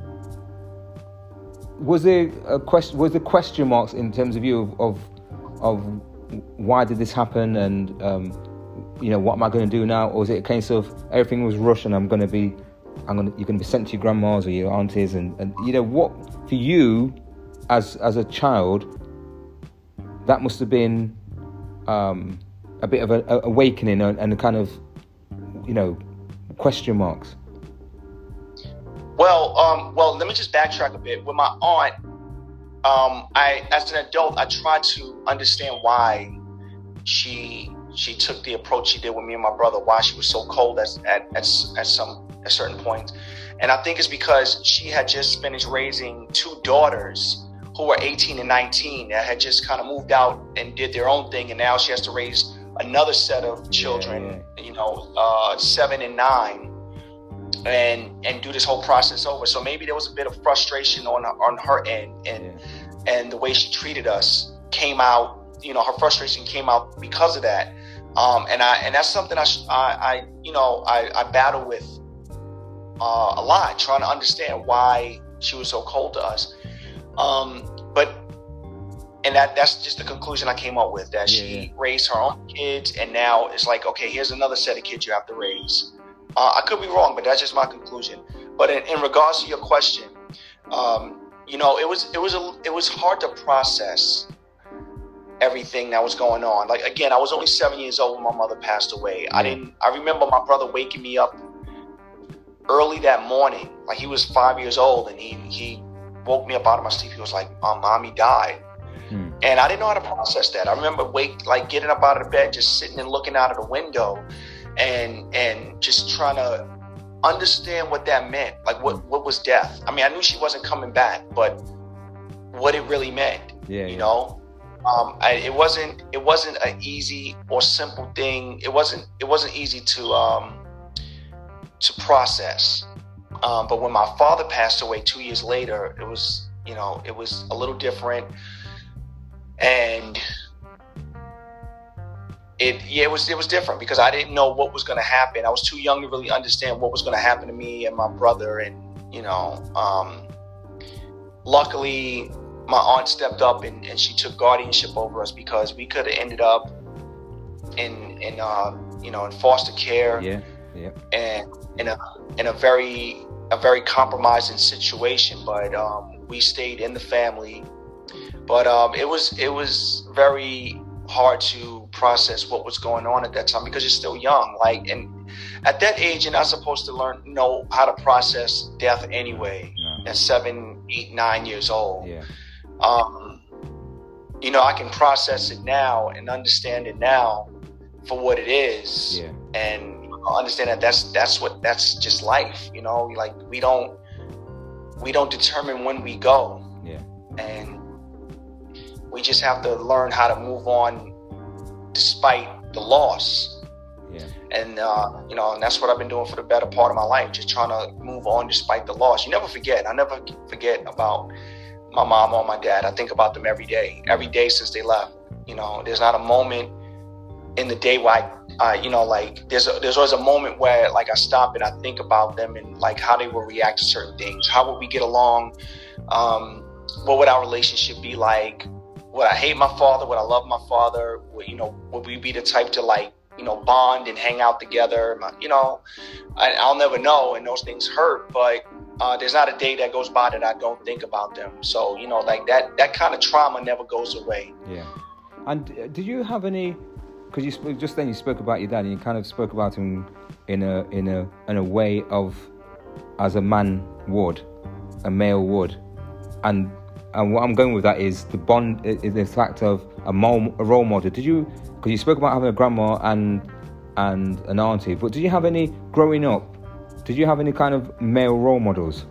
Was there a question? Was there question marks in terms of you of of, of why did this happen, and um, you know, what am I going to do now? Or was it a case of everything was rushed and I'm going to be I'm gonna you're gonna be sent to your grandmas or your aunties, and, and you know what, for you as as a child, that must have been um, a bit of an awakening and, and a kind of, you know, question marks. Well, um, well, let me just backtrack a bit. With my aunt, um, I, as an adult, I tried to understand why she she took the approach she did with me and my brother. Why she was so cold at at at, at some at certain points, and I think it's because she had just finished raising two daughters who were eighteen and nineteen that had just kind of moved out and did their own thing, and now she has to raise another set of children, yeah, yeah. you know, uh, seven and nine. And and do this whole process over. So maybe there was a bit of frustration on on her end, and yeah. and the way she treated us came out. You know, her frustration came out because of that. Um, and I and that's something I I, I you know I, I battle with uh, a lot, trying to understand why she was so cold to us. Um, but and that that's just the conclusion I came up with, that yeah, she yeah. raised her own kids, and now it's like, okay, here's another set of kids you have to raise. Uh, I could be wrong, but that's just my conclusion. But in, in regards to your question, um, you know, it was it was a, it was hard to process everything that was going on. Like, again, I was only seven years old when my mother passed away. I didn't. I remember my brother waking me up early that morning. Like, he was five years old, and he he woke me up out of my sleep. He was like, "Mom, mommy died," hmm. and I didn't know how to process that. I remember wake like getting up out of the bed, just sitting and looking out of the window. And and just trying to understand what that meant, like what, what was death. I mean, I knew she wasn't coming back, but what it really meant, yeah, you yeah. know. Um, I, it wasn't it wasn't an easy or simple thing. It wasn't it wasn't easy to um, to process. Um, but when my father passed away two years later, it was you know it was a little different, and. It yeah, it was it was different because I didn't know what was going to happen. I was too young to really understand what was going to happen to me and my brother. And you know, um, luckily, my aunt stepped up and, and she took guardianship over us, because we could have ended up in in uh, you know in foster care. Yeah, yeah. And in a in a very a very compromising situation, but um, we stayed in the family. But um, it was it was very hard to process what was going on at that time, because you're still young. Like, and at that age, you're not supposed to learn know how to process death anyway. No. At seven, eight, nine years old. Yeah. Um, you know, I can process it now and understand it now for what it is. Yeah. And understand that that's that's what that's just life. You know, like we don't we don't determine when we go. Yeah. And we just have to learn how to move on despite the loss. Yeah. And, uh, you know, and that's what I've been doing for the better part of my life, just trying to move on despite the loss. You never forget. I never forget about my mom or my dad. I think about them every day, every day since they left. You know, there's not a moment in the day where I, uh, you know, like there's a, there's always a moment where like I stop and I think about them and like how they will react to certain things. How would we get along? Um, what would our relationship be like? Would I hate my father? Would I love my father? Would, you know, would we be the type to like, you know, bond and hang out together? You know, I, I'll never know, and those things hurt, but uh, there's not a day that goes by that I don't think about them. So, you know, like that, that kind of trauma never goes away. Yeah. And did you have any, because you spoke, just then you spoke about your dad, and you kind of spoke about him in a, in a, in a way of, as a man would, a male would. And And what I'm going with that is the bond, is the fact of a, mole, a role model. Did you, because you spoke about having a grandma and and an auntie, but did you have any, growing up, did you have any kind of male role models?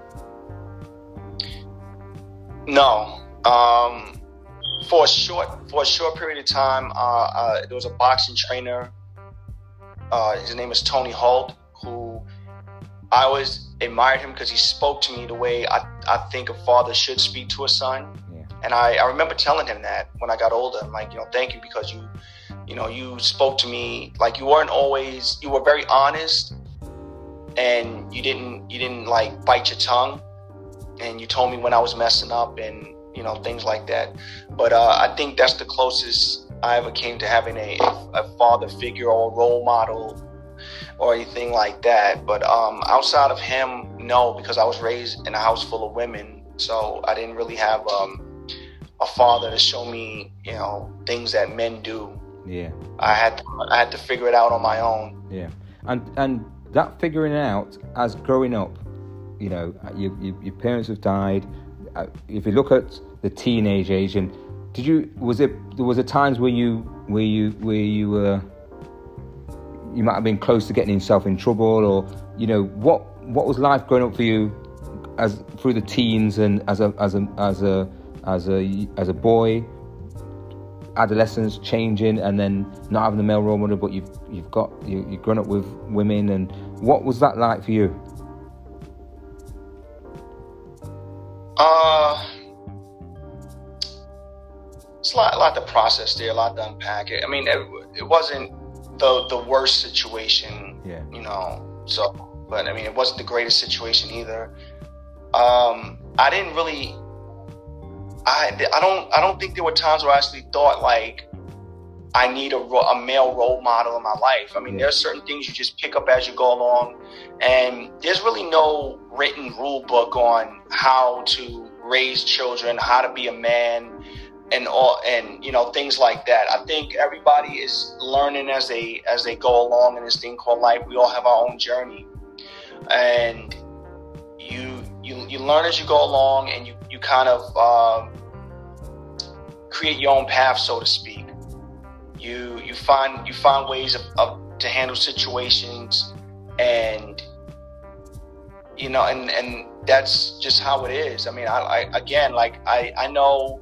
No. Um, for a short for a short period of time, uh, uh, there was a boxing trainer. Uh, his name is Tony Holt, who I always admired him because he spoke to me the way I, I think a father should speak to a son. Yeah. And I, I remember telling him that when I got older. I'm like, you know, thank you, because you, you know, you spoke to me like you weren't always, you were very honest, and you didn't, you didn't like bite your tongue, and you told me when I was messing up and, you know, things like that. But uh, I think that's the closest I ever came to having a, a father figure or a role model. or anything like that. But um, outside of him, no, because I was raised in a house full of women, so I didn't really have um, a father to show me, you know, things that men do. Yeah, I had to, I had to figure it out on my own. Yeah, and and that figuring it out as growing up, you know, you, you, your parents have died. If you look at the teenage age, and did you was it there was a times where you where you where you were you might have been close to getting yourself in trouble, or you know what what was life growing up for you as through the teens and as a as a as a as a as a boy, adolescence changing, and then not having the male role model, but you've you've got you, you've grown up with women, and what was that like for you? Uh, it's a lot, a lot to process there, a lot to unpack it. I mean, it, it wasn't the the worst situation, yeah. you know. So, but I mean, it wasn't the greatest situation either. Um, I didn't really. I I don't I don't think there were times where I actually thought like I need a, a male role model in my life. I mean, yeah. There's certain things you just pick up as you go along, and there's really no written rule book on how to raise children, how to be a man, and all, and you know, things like that. I think everybody is learning as they as they go along in this thing called life. We all have our own journey, and you you you learn as you go along, and you you kind of um, create your own path, so to speak. You you find you find ways of, of to handle situations, and you know, and, and that's just how it is. I mean, I, I again, like I, I know,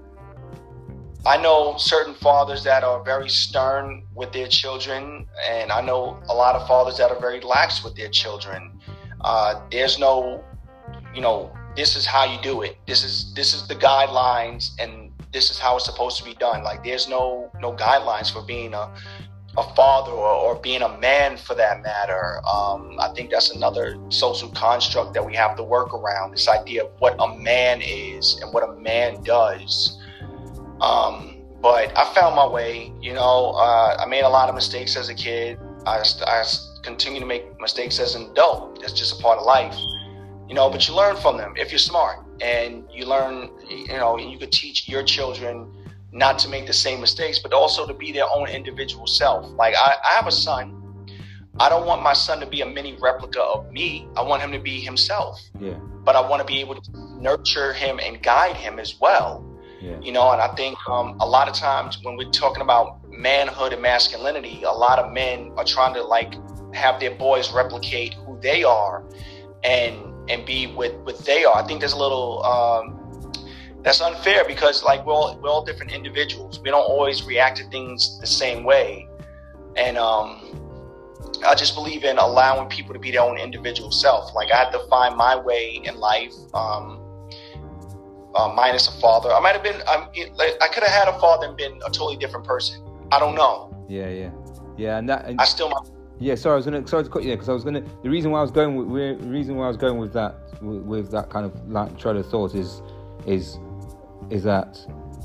I know certain fathers that are very stern with their children, and I know a lot of fathers that are very lax with their children. Uh, there's no, you know, this is how you do it. This is this is the guidelines, and this is how it's supposed to be done. Like there's no no guidelines for being a a father or, or being a man for that matter. Um, I think that's another social construct that we have to work around, this idea of what a man is and what a man does. Um, but I found my way, you know, uh, I made a lot of mistakes as a kid. I, I continue to make mistakes as an adult. That's just a part of life, you know, but you learn from them if you're smart, and you learn, you know, you could teach your children not to make the same mistakes, but also to be their own individual self. Like I, I have a son. I don't want my son to be a mini replica of me. I want him to be himself. Yeah. But I want to be able to nurture him and guide him as well. Yeah. You know, and I think um, a lot of times when we're talking about manhood and masculinity, a lot of men are trying to like have their boys replicate who they are and and be with what they are. I think there's a little um, that's unfair, because like we're all, we're all different individuals. We don't always react to things the same way. And um, I just believe in allowing people to be their own individual self. Like I had to find my way in life, um, uh, minus a father. I might have been, I'm, I could have had a father and been a totally different person. I don't know. Yeah, yeah. Yeah, and that... And I still might... Yeah, sorry, I was gonna sorry to cut you there, because I was gonna. The reason why I was going with the reason why I was going with that with, with that kind of like trail of thought is is is that,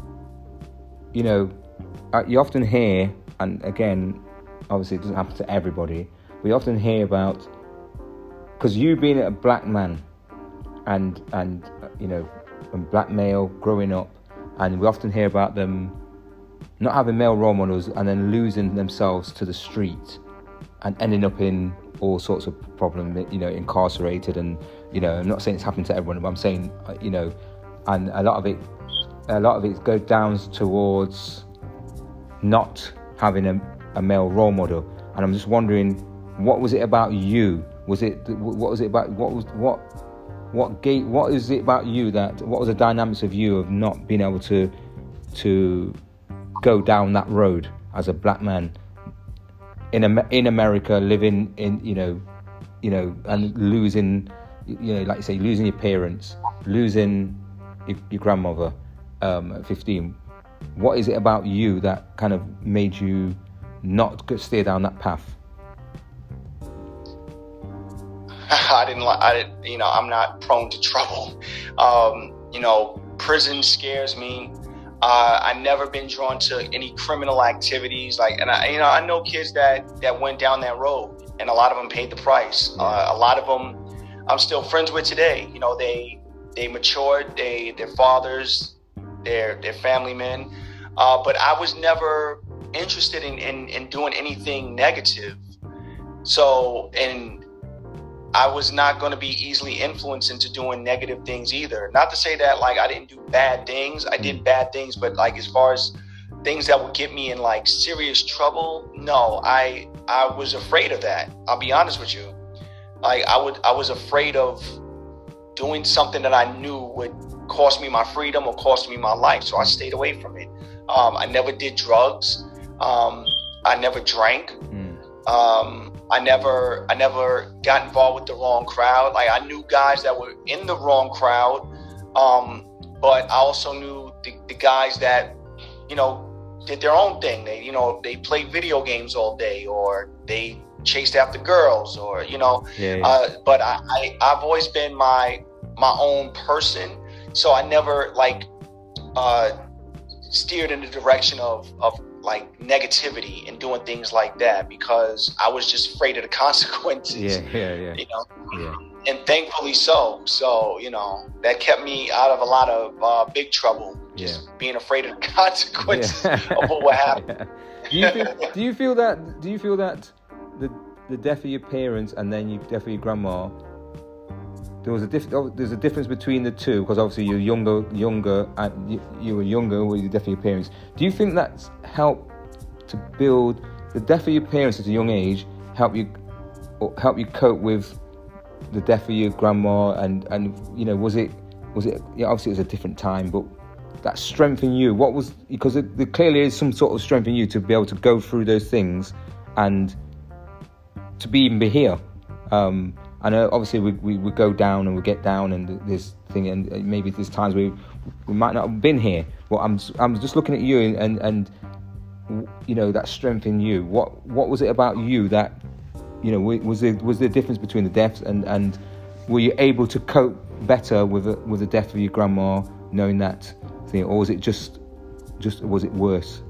you know, you often hear, and again, obviously it doesn't happen to everybody. We often hear about, because you being a black man, and and you know, a black male growing up, and we often hear about them not having male role models and then losing themselves to the street and ending up in all sorts of problems, you know, incarcerated. And, you know, I'm not saying it's happened to everyone, but I'm saying, you know, and a lot of it, a lot of it goes down towards not having a, a male role model. And I'm just wondering, what was it about you? Was it, what was it about, what was, what, what gate, what is it about you that, what was the dynamics of you of not being able to, to go down that road as a black man in in America, living in, you know, you know, and losing, you know, like you say, losing your parents, losing your, your grandmother um, at fifteen. What is it about you that kind of made you not steer down that path? I didn't like, I didn't, you know, I'm not prone to trouble. Um, you know, prison scares me. Uh, I've never been drawn to any criminal activities. Like, and I, you know, I know kids that, that went down that road. and a lot of them paid the price. Yeah. Uh, a lot of them I'm still friends with today. You know, they they matured, they their fathers, their their family men, uh, but I was never interested in, in in doing anything negative. So, and I was not going to be easily influenced into doing negative things either. Not to say that like I didn't do bad things. I did bad things, but like as far as things that would get me in like serious trouble, no, I I was afraid of that. I'll be honest with you. Like I would I was afraid of doing something that I knew would cost me my freedom or cost me my life. So I stayed away from it. Um, I never did drugs. Um, I never drank. Mm. Um, I never, I never got involved with the wrong crowd. Like I knew guys that were in the wrong crowd, um, but I also knew the, the guys that, you know, did their own thing. They, you know, they played video games all day, or they chased after girls, or you know. Yeah, yeah. Uh, but I, I, I've always been my my own person, so I never like uh, steered in the direction of of. like negativity and doing things like that, because I was just afraid of the consequences. Yeah, yeah, yeah. You know, yeah. And thankfully so. So you know, that kept me out of a lot of uh, big trouble. Just yeah. being afraid of the consequences yeah. of what would happen. Yeah. Do you feel? Do you feel that? Do you feel that the the death of your parents and then your death of your grandma? There was a diff- There's a difference between the two, because obviously you're younger, younger, and you, you were younger with your death of your parents. Do you think that's helped to build the death of your parents at a young age? Help you, or help you cope with the death of your grandma, and, and you know, was it was it? Yeah, obviously it was a different time, but that strength in you. What was, because it, there clearly is some sort of strength in you to be able to go through those things and to be even be here. Um, I know obviously we, we, we go down and we get down and this thing, and maybe there's times we we might not have been here. But I'm I'm just looking at you and, and, and you know, that strength in you. What what was it about you that, you know, was there was there a difference between the deaths, and, and were you able to cope better with the, with the death of your grandma, knowing that thing, or was it just just was it worse?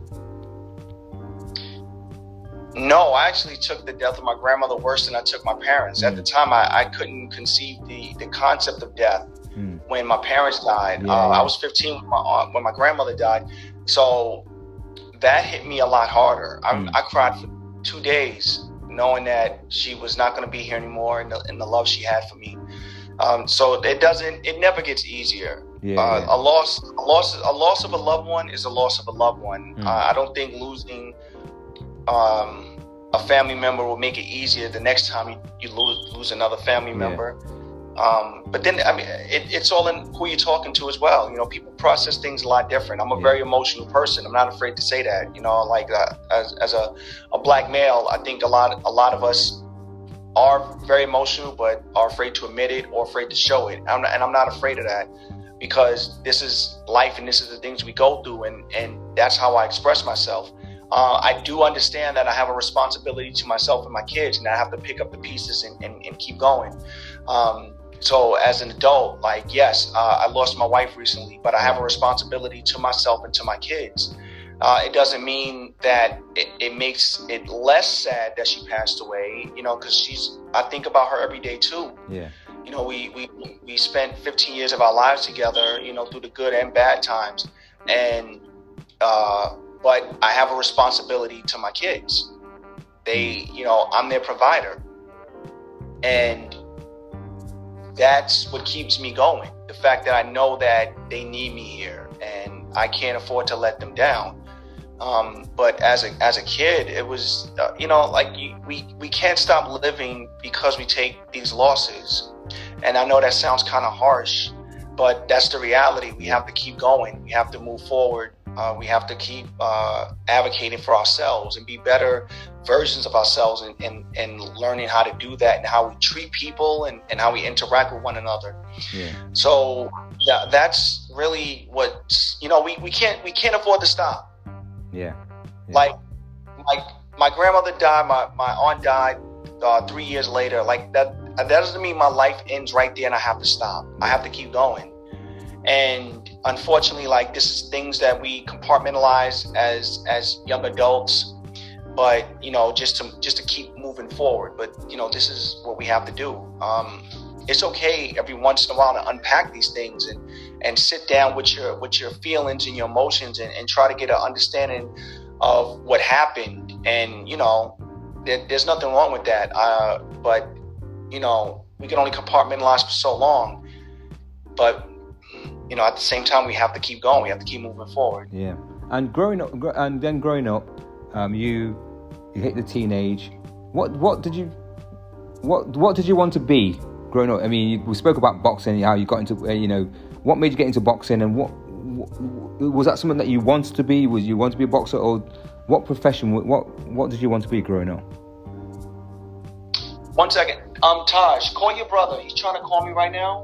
No, I actually took the death of my grandmother worse than I took my parents. Mm. At the time, I, I couldn't conceive the, the concept of death mm. when my parents died. Yeah, uh, yeah. I was fifteen when my, when my grandmother died. So that hit me a lot harder. I, mm. I cried for two days knowing that she was not going to be here anymore, and the, and the love she had for me. Um, so it doesn't, it never gets easier. Yeah, uh, yeah. A loss, a loss, a loss of a loved one is a loss of a loved one. Mm. Uh, I don't think losing um, a family member will make it easier the next time you, you lose lose another family member. Yeah. Um, but then, I mean, it, it's all in who you're talking to as well. You know, people process things a lot different. I'm a yeah. very emotional person. I'm not afraid to say that. You know, like uh, as as a, a black male, I think a lot a lot of us are very emotional, but are afraid to admit it or afraid to show it. I'm not, and I'm not afraid of that, because this is life and this is the things we go through, and, and that's how I express myself. Uh, I do understand that I have a responsibility to myself and my kids, and I have to pick up the pieces and, and, and keep going. Um, so as an adult, like, yes, uh, I lost my wife recently, but I have a responsibility to myself and to my kids. Uh, it doesn't mean that it, it makes it less sad that she passed away, you know, because she's, I think about her every day too. Yeah. You know, we, we, we spent fifteen years of our lives together, you know, through the good and bad times. And, uh, but I have a responsibility to my kids. They, you know, I'm their provider. And that's what keeps me going. The fact that I know that they need me here and I can't afford to let them down. Um, but as a as a kid, it was, uh, you know, like you, we, we can't stop living because we take these losses. And I know that sounds kind of harsh, but that's the reality. We have to keep going. We have to move forward. Uh, we have to keep uh, advocating for ourselves and be better versions of ourselves, and, and, and learning how to do that and how we treat people and, and how we interact with one another. Yeah. So yeah, that's really what, you know, we, we can't we can't afford to stop. Yeah. yeah. Like, like my grandmother died, my, my aunt died uh, three years later. Like that, that doesn't mean my life ends right there and I have to stop. I have to keep going. And unfortunately, like, this is things that we compartmentalize as, as young adults. but you know, just to just to keep moving forward. But you know, this is what we have to do. Um, it's okay every once in a while to unpack these things and and sit down with your with your feelings and your emotions and, and try to get an understanding of what happened. And you know, there, there's nothing wrong with that. Uh, but you know, we can only compartmentalize for so long. But you know, at the same time, we have to keep going. We have to keep moving forward. Yeah. And growing up, and then growing up, um, you you hit the teenage. What what did you what what did you want to be growing up? I mean, you, we spoke about boxing, how you got into, uh, you know, what made you get into boxing, and what, what was that something that you wanted to be? Was you want to be a boxer, or what profession? What what did you want to be growing up? One second, um, Taj, call your brother. He's trying to call me right now.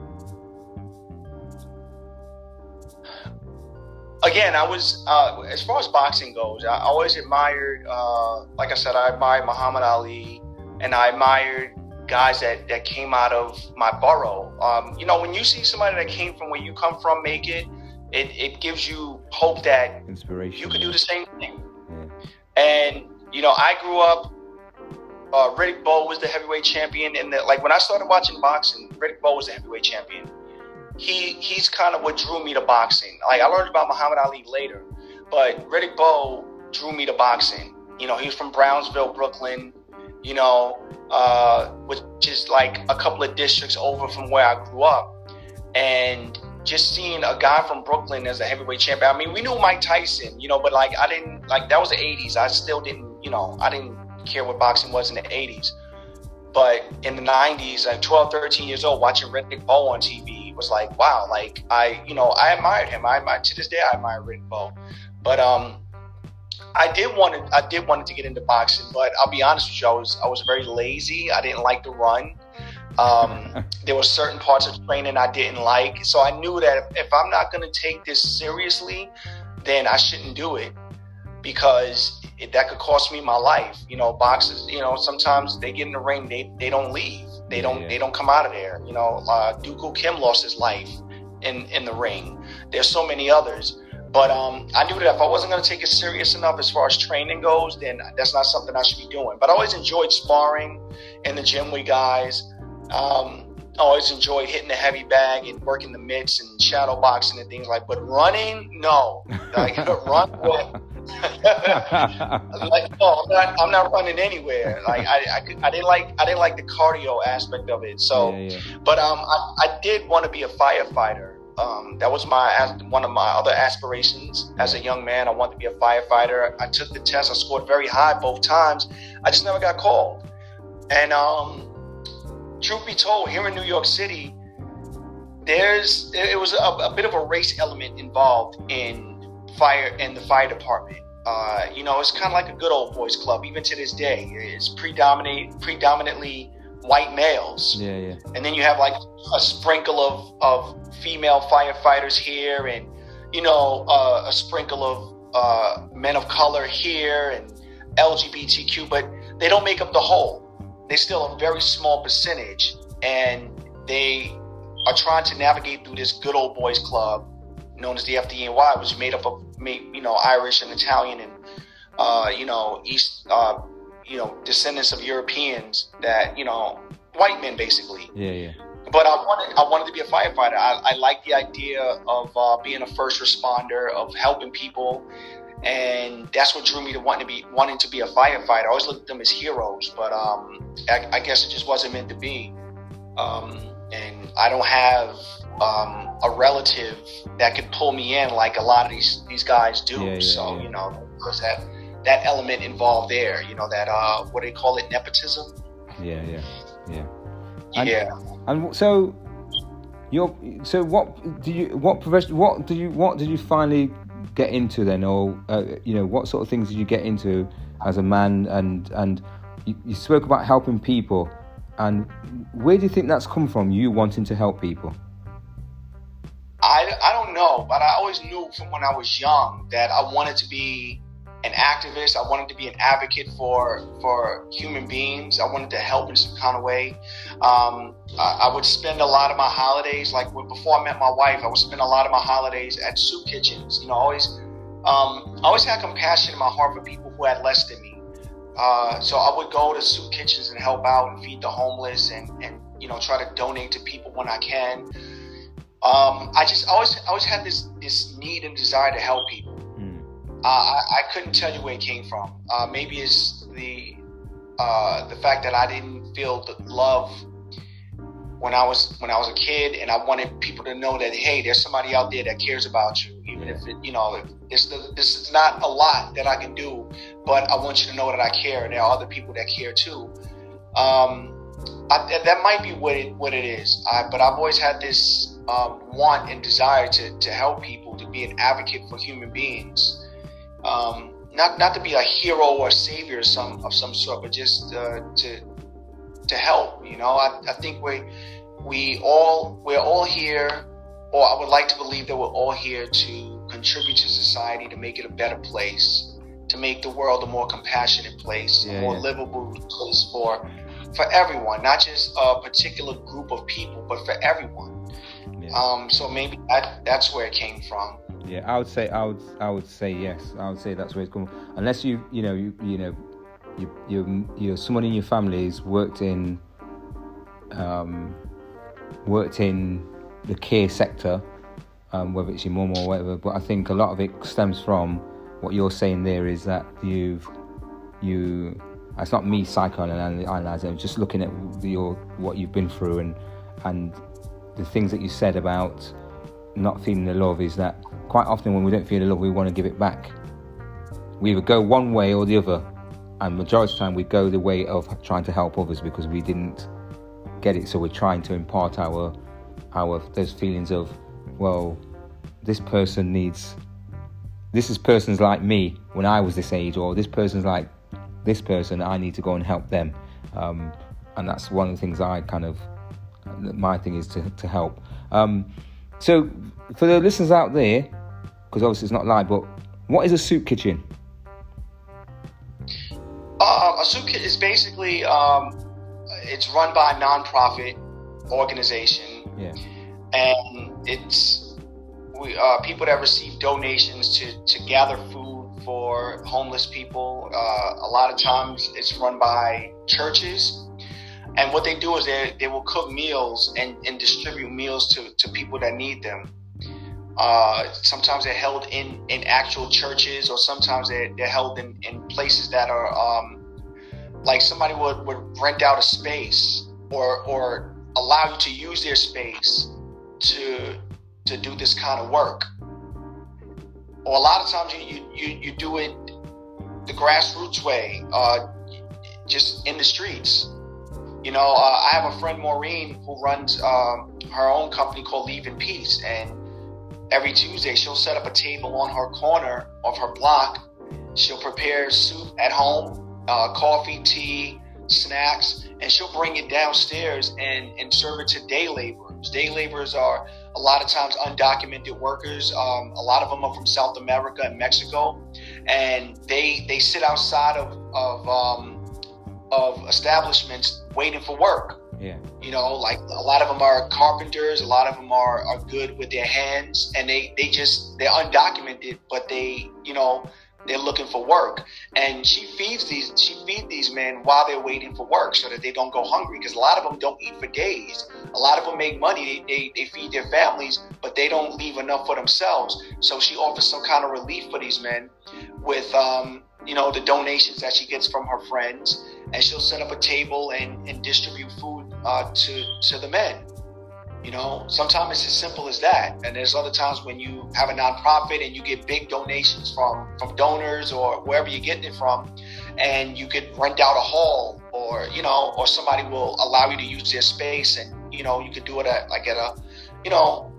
Again, I was, uh, as far as boxing goes, I always admired, uh, like I said, I admired Muhammad Ali, and I admired guys that, that came out of my borough. Um, you know, when you see somebody that came from where you come from make it, it, it gives you hope that inspiration, you could do the same thing. Yeah. And, you know, I grew up, uh, Riddick Bowe was the heavyweight champion. And the, like when I started watching boxing, Riddick Bowe was the heavyweight champion. He he's kind of what drew me to boxing. Like I learned about Muhammad Ali later, but Riddick Bowe drew me to boxing. You know, he was from Brownsville, Brooklyn. You know, uh, which is like a couple of districts over from where I grew up, and just seeing a guy from Brooklyn as a heavyweight champion. I mean, we knew Mike Tyson, you know, but like I didn't like that was the eighties. I still didn't, you know, I didn't care what boxing was in the eighties. But in the nineties, like twelve, thirteen years old, watching Riddick Bowe on T V was like, wow, like I, you know, I admired him. I admire, to this day, I admire Riddick Bowe. But um, I did want to, I did want to get into boxing, but I'll be honest with you, I was, I was very lazy. I didn't like to run. Um, there were certain parts of training I didn't like. So I knew that if, if I'm not going to take this seriously, then I shouldn't do it, because it, that could cost me my life. You know, boxers, you know, sometimes they get in the ring, they, they don't leave. They don't. Yeah. They don't come out of there. You know, uh, Dooku Kim lost his life in, in the ring. There's so many others. But um, I knew that if I wasn't going to take it serious enough as far as training goes, then that's not something I should be doing. But I always enjoyed sparring in the gym with guys. Um, I always enjoyed hitting the heavy bag and working the mitts and shadow boxing and things like. But running, no. Like run. like no, I'm not. I'm not running anywhere. Like I, I, I didn't like. I didn't like the cardio aspect of it. So, yeah, yeah. but um, I, I did want to be a firefighter. Um, that was my one of my other aspirations as a young man. I wanted to be a firefighter. I took the test. I scored very high both times. I just never got called. And um, truth be told, here in New York City, there's it was a, a bit of a race element involved in fire in the fire department. Uh, you know, it's kind of like a good old boys club. Even to this day, it's predominate predominantly white males. Yeah, yeah. And then you have like a sprinkle of, of female firefighters here, and you know, uh, a sprinkle of uh, men of color here, and L G B T Q. But they don't make up the whole. They're still a very small percentage, and they are trying to navigate through this good old boys club known as the F D N Y, which is made up of, you know, Irish and Italian and, uh, you know, East, uh, you know, descendants of Europeans that, you know, white men basically. Yeah, yeah. But I wanted, I wanted to be a firefighter. I, I like the idea of uh, being a first responder, of helping people, and that's what drew me to wanting to be, wanting to be a firefighter. I always looked at them as heroes, but um, I, I guess it just wasn't meant to be. Um, and I don't have um, a relative that could pull me in like a lot of these these guys do. Yeah, yeah, so yeah. you know, there's that that element involved there. You know, that uh, what do they call it, nepotism? Yeah, yeah, yeah. And, yeah. And so, you're so what do you what profession what do you what did you finally get into then, or uh, you know, what sort of things did you get into as a man? And and you, you spoke about helping people, and where do you think that's come from? You wanting to help people? I, I don't know, but I always knew from when I was young that I wanted to be an activist. I wanted to be an advocate for for human beings. I wanted to help in some kind of way. Um, I, I would spend a lot of my holidays, like when, before I met my wife, I would spend a lot of my holidays at soup kitchens. You know, always, um, I always had compassion in my heart for people who had less than me. Uh, so I would go to soup kitchens and help out and feed the homeless and, and you know, try to donate to people when I can. Um, I just always always had this this need and desire to help people. Mm. Uh, I, I couldn't tell you where it came from. Uh, maybe it's the uh, the fact that I didn't feel the love when I was when I was a kid, and I wanted people to know that, hey, there's somebody out there that cares about you, even if it, you know, if this this is not a lot that I can do, but I want you to know that I care, and there are other people that care too. Um, I, that might be what it what it is. I, but I've always had this um, want and desire to to help people, to be an advocate for human beings. Um, not not to be a hero or a savior of some of some sort, but just uh, to to help. You know, I, I think we we all we're all here, or I would like to believe that we're all here to contribute to society, to make it a better place, to make the world a more compassionate place, yeah, a more yeah. livable place for for everyone, not just a particular group of people, but for everyone. Yeah. Um, so maybe that that's where it came from. Yeah, I would say I would I would say yes. I would say that's where it's coming. Unless you you know you you know you you you someone in your family has worked in um worked in the care sector, um, whether it's your mum or whatever. But I think a lot of it stems from what you're saying there, is that you've you. It's not me psychoanalyzing. Just looking at your what you've been through and and the things that you said about not feeling the love, is that quite often when we don't feel the love, we want to give it back. We either go one way or the other, and majority of the time we go the way of trying to help others because we didn't get it. So we're trying to impart our our those feelings of, well, this person needs this is person's like me when I was this age, or this person's like this person, I need to go and help them. Um, and that's one of the things I kind of, my thing is to, to help. Um, so for the listeners out there, because obviously it's not live, but what is a soup kitchen? Uh, a soup kitchen is basically, um, it's run by a non-profit organization. Yeah. And it's we uh, people that receive donations to, to gather food for homeless people. Uh, a lot of times it's run by churches, and what they do is they they will cook meals and, and distribute meals to, to people that need them. Uh, sometimes they're held in, in actual churches, or sometimes they're, they're held in, in places that are um, like somebody would, would rent out a space or or allow you to use their space to to do this kind of work. Or a lot of times you, you, you do it the grassroots way, uh, just in the streets. You know, uh, I have a friend, Maureen, who runs um, her own company called Leave in Peace. And every Tuesday, she'll set up a table on her corner of her block. She'll prepare soup at home, uh, coffee, tea, snacks, and she'll bring it downstairs and, and serve it to day laborers. Day laborers are a lot of times undocumented workers. Um, a lot of them are from South America and Mexico, and they they sit outside of of um, of establishments waiting for work. Yeah, you know, like a lot of them are carpenters. A lot of them are, are good with their hands, and they they just they're undocumented, but they you know. They're looking for work, and she feeds these. She feeds these men while they're waiting for work, so that they don't go hungry. Because a lot of them don't eat for days. A lot of them make money. They, they they feed their families, but they don't leave enough for themselves. So she offers some kind of relief for these men with, um, you know, the donations that she gets from her friends, and she'll set up a table and, and distribute food uh, to to the men. You know, sometimes it's as simple as that. And there's other times when you have a nonprofit and you get big donations from, from donors or wherever you're getting it from, and you could rent out a hall, or, you know, or somebody will allow you to use their space, and, you know, you could do it at like at a, you know,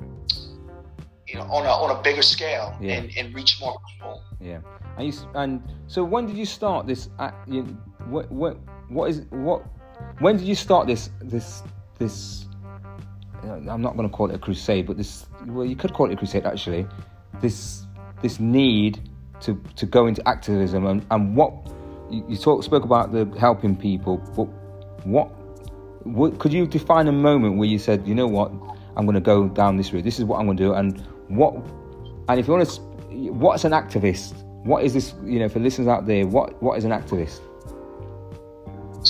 you know, on a on a bigger scale, yeah. and, and reach more people. Yeah. And you, and so when did you start this? Uh, you, what what what is what? When did you start this this this? I'm not going to call it a crusade, but this, well, you could call it a crusade actually. This this need to to go into activism, and, and what you, you talk spoke about the helping people, but what, what could you define a moment where you said, you know what, I'm going to go down this route. This is what I'm going to do, and what, and if you want to, what's an activist? What is this? You know, for listeners out there, what what is an activist?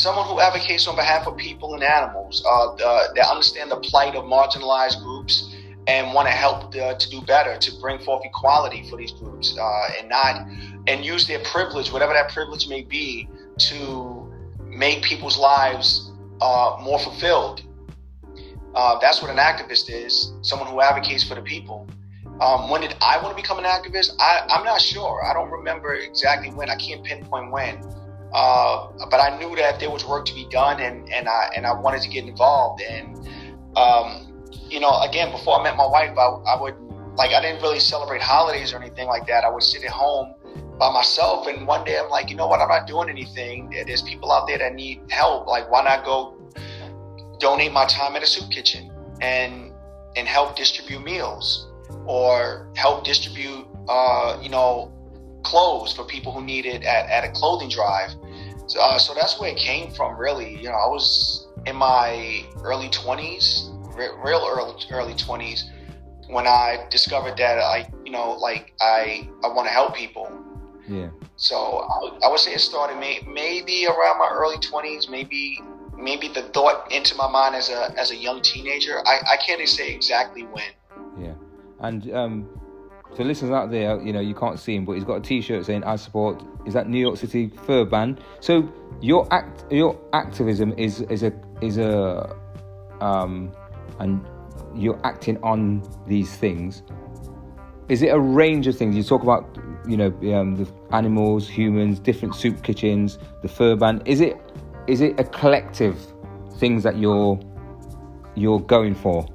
someone who advocates on behalf of people and animals uh, the, that understand the plight of marginalized groups and want to help uh, to do better, to bring forth equality for these groups, uh, and not and use their privilege, whatever that privilege may be, to make people's lives uh, more fulfilled. Uh, that's what an activist is, someone who advocates for the people. Um, when did I want to become an activist? I, I'm not sure. I don't remember exactly when. I can't pinpoint when. Uh, but I knew that there was work to be done, and, and I and I wanted to get involved. And um, you know, again, before I met my wife, I, I would like I didn't really celebrate holidays or anything like that. I would sit at home by myself, and one day I'm like, you know what? I'm not doing anything. There's people out there that need help. Like, why not go donate my time at a soup kitchen and and help distribute meals, or help distribute, uh, you know, clothes for people who need it at, at a clothing drive. So, uh, so that's where it came from, really. You know, I was in my early twenties, re- real early early twenties, when I discovered that I, you know, like I I want to help people. Yeah. So I, I would say it started may, maybe around my early twenties, maybe maybe the thought into my mind as a as a young teenager. I, I can't say exactly when. Yeah. And um, for listeners out there, you know, you can't see him, but he's got a T-shirt saying "I support." Is that New York City fur ban? So your act, your activism is is a is a um, and you're acting on these things. Is it a range of things? You talk about, you know, um, the animals, humans, different soup kitchens, the fur ban. Is it is it a collective things that you're you're going for?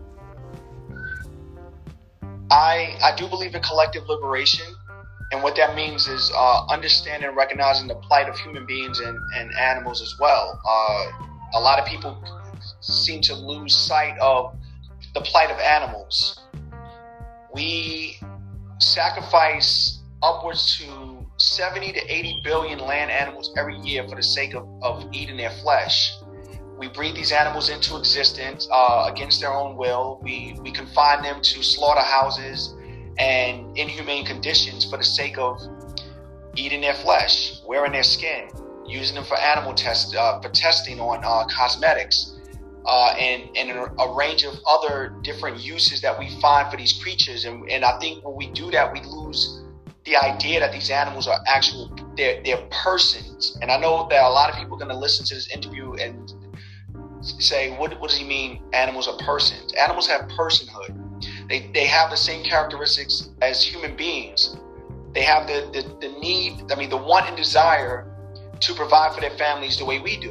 I, I do believe in collective liberation, and what that means is uh, understanding and recognizing the plight of human beings and, and animals as well. Uh, a lot of people seem to lose sight of the plight of animals. We sacrifice upwards to seventy to eighty billion land animals every year for the sake of, of eating their flesh. We breed these animals into existence uh, against their own will. We we confine them to slaughterhouses and inhumane conditions for the sake of eating their flesh, wearing their skin, using them for animal tests, uh, for testing on uh, cosmetics, uh, and, and a range of other different uses that we find for these creatures. And, and I think when we do that, we lose the idea that these animals are actual, they're, they're persons. And I know that a lot of people are going to listen to this interview and say, what, what does he mean animals are persons? Animals have personhood. They they have the same characteristics as human beings. They have the, the, the need, I mean, the want and desire to provide for their families the way we do.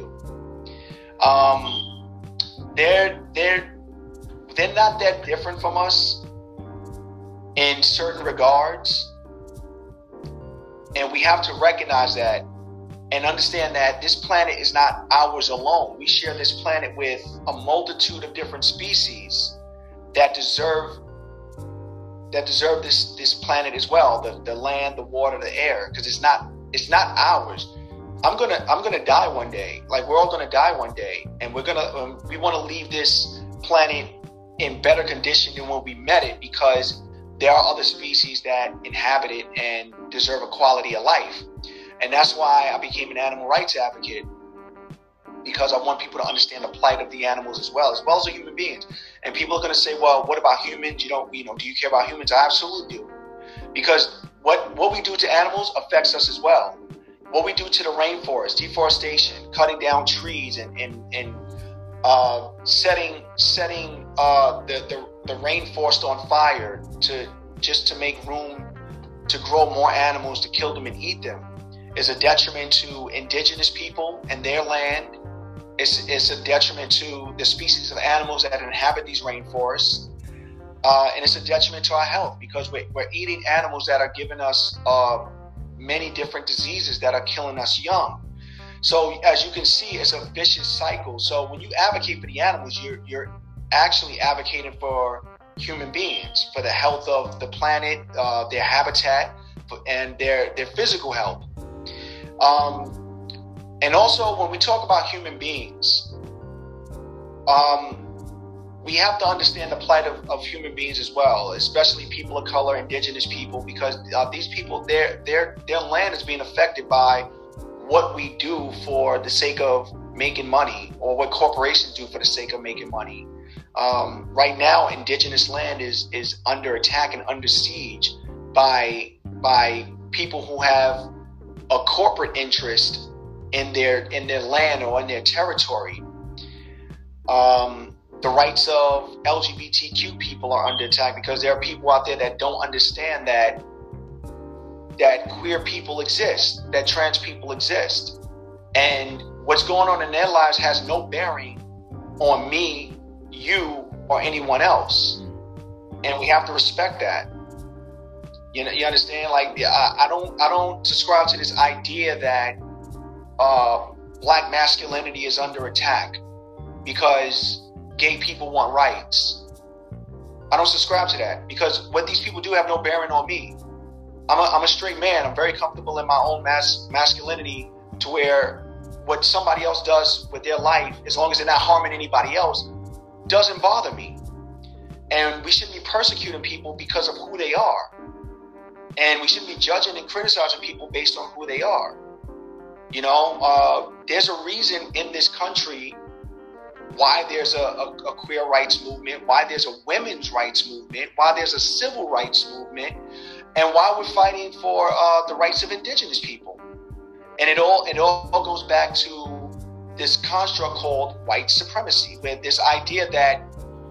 Um, they're, they're, they're not that different from us in certain regards. And we have to recognize that and understand that this planet is not ours alone. We share this planet with a multitude of different species that deserve that deserve this this planet as well. The the land, the water, the air, because it's not it's not ours. I'm gonna I'm gonna die one day. Like, we're all gonna die one day, and we're gonna um, we want to leave this planet in better condition than when we met it, because there are other species that inhabit it and deserve a quality of life. And that's why I became an animal rights advocate, because I want people to understand the plight of the animals as well, as well as the human beings. And people are going to say, well, what about humans? You don't, you know, do you care about humans? I absolutely do. Because what, what we do to animals affects us as well. What we do to the rainforest, deforestation, cutting down trees, and, and, and uh, setting, setting uh, the, the, the rainforest on fire to just to make room to grow more animals, to kill them and eat them, is a detriment to indigenous people and their land. It's, it's a detriment to the species of animals that inhabit these rainforests. Uh, and it's a detriment to our health, because we're, we're eating animals that are giving us uh, many different diseases that are killing us young. So as you can see, it's a vicious cycle. So when you advocate for the animals, you're, you're actually advocating for human beings, for the health of the planet, uh, their habitat, and their, their physical health. Um, and also, when we talk about human beings, um, we have to understand the plight of, of human beings as well, especially people of color, indigenous people, because uh, these people, their their their land is being affected by what we do for the sake of making money, or what corporations do for the sake of making money. Um, right now, indigenous land is is under attack and under siege by by people who have a corporate interest in their in their land or in their territory. Um, the rights of L G B T Q people are under attack because there are people out there that don't understand that that queer people exist, that trans people exist, and what's going on in their lives has no bearing on me, you, or anyone else, and we have to respect that. You know, you understand? Like, I, I don't, I don't subscribe to this idea that uh, black masculinity is under attack because gay people want rights. I don't subscribe to that because what these people do have no bearing on me. I'm a, I'm a straight man. I'm very comfortable in my own mas- masculinity to where what somebody else does with their life, as long as they're not harming anybody else, doesn't bother me. And we shouldn't be persecuting people because of who they are. And we shouldn't be judging and criticizing people based on who they are. You know, uh, there's a reason in this country why there's a, a, a queer rights movement, why there's a women's rights movement, why there's a civil rights movement, and why we're fighting for uh, the rights of indigenous people. And it all it all goes back to this construct called white supremacy, where this idea that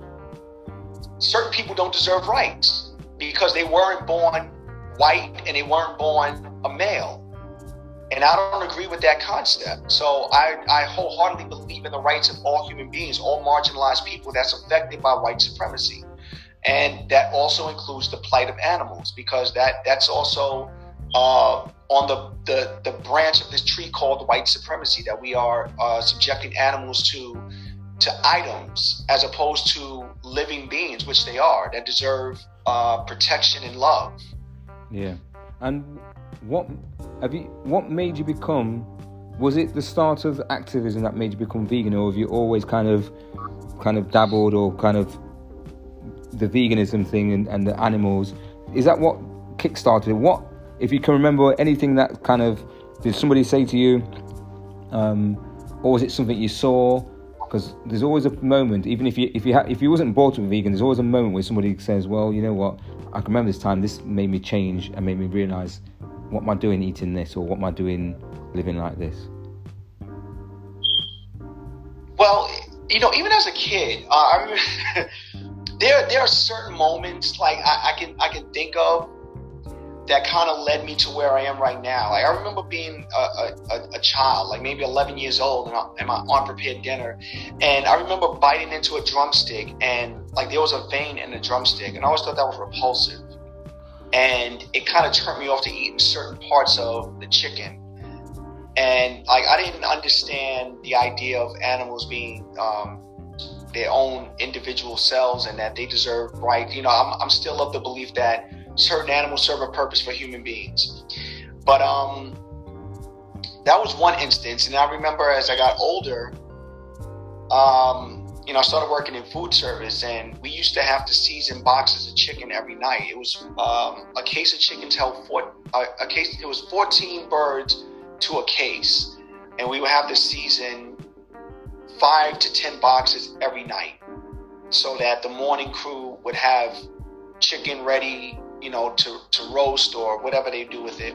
certain people don't deserve rights because they weren't born white and they weren't born a male. And I don't agree with that concept. So I, I wholeheartedly believe in the rights of all human beings, all marginalized people that's affected by white supremacy. And that also includes the plight of animals, because that that's also uh, on the, the, the branch of this tree called white supremacy, that we are uh, subjecting animals to to items as opposed to living beings, which they are, that deserve uh, protection and love. Yeah. And what have you what made you become, was it the start of activism that made you become vegan, or have you always kind of kind of dabbled, or kind of the veganism thing and, and the animals? Is that what kickstarted it? What, if you can remember anything that kind of, did somebody say to you, um, or was it something you saw? Because there's always a moment, even if you if you ha- if you wasn't brought up vegan, there's always a moment where somebody says, well, you know what, I can remember this time, this made me change and made me realise, what am I doing eating this, or what am I doing living like this? Well, you know, even as a kid, uh, I remember there there are certain moments like I, I can I can think of that kind of led me to where I am right now. Like, I remember being a, a, a child, like maybe eleven years old, and, I, and my aunt prepared dinner, and I remember biting into a drumstick, and like there was a vein in the drumstick, and I always thought that was repulsive, and it kind of turned me off to eating certain parts of the chicken. And like, I didn't understand the idea of animals being um, their own individual cells, and that they deserve right. You know, I'm, I'm still of the belief that certain animals serve a purpose for human beings. But um, that was one instance. And I remember as I got older, um, you know, I started working in food service, and we used to have to season boxes of chicken every night. It was um, a case of chicken held four, a, a case. It was fourteen birds to a case, and we would have to season five to ten boxes every night, so that the morning crew would have chicken ready, you know, to, to roast or whatever they do with it.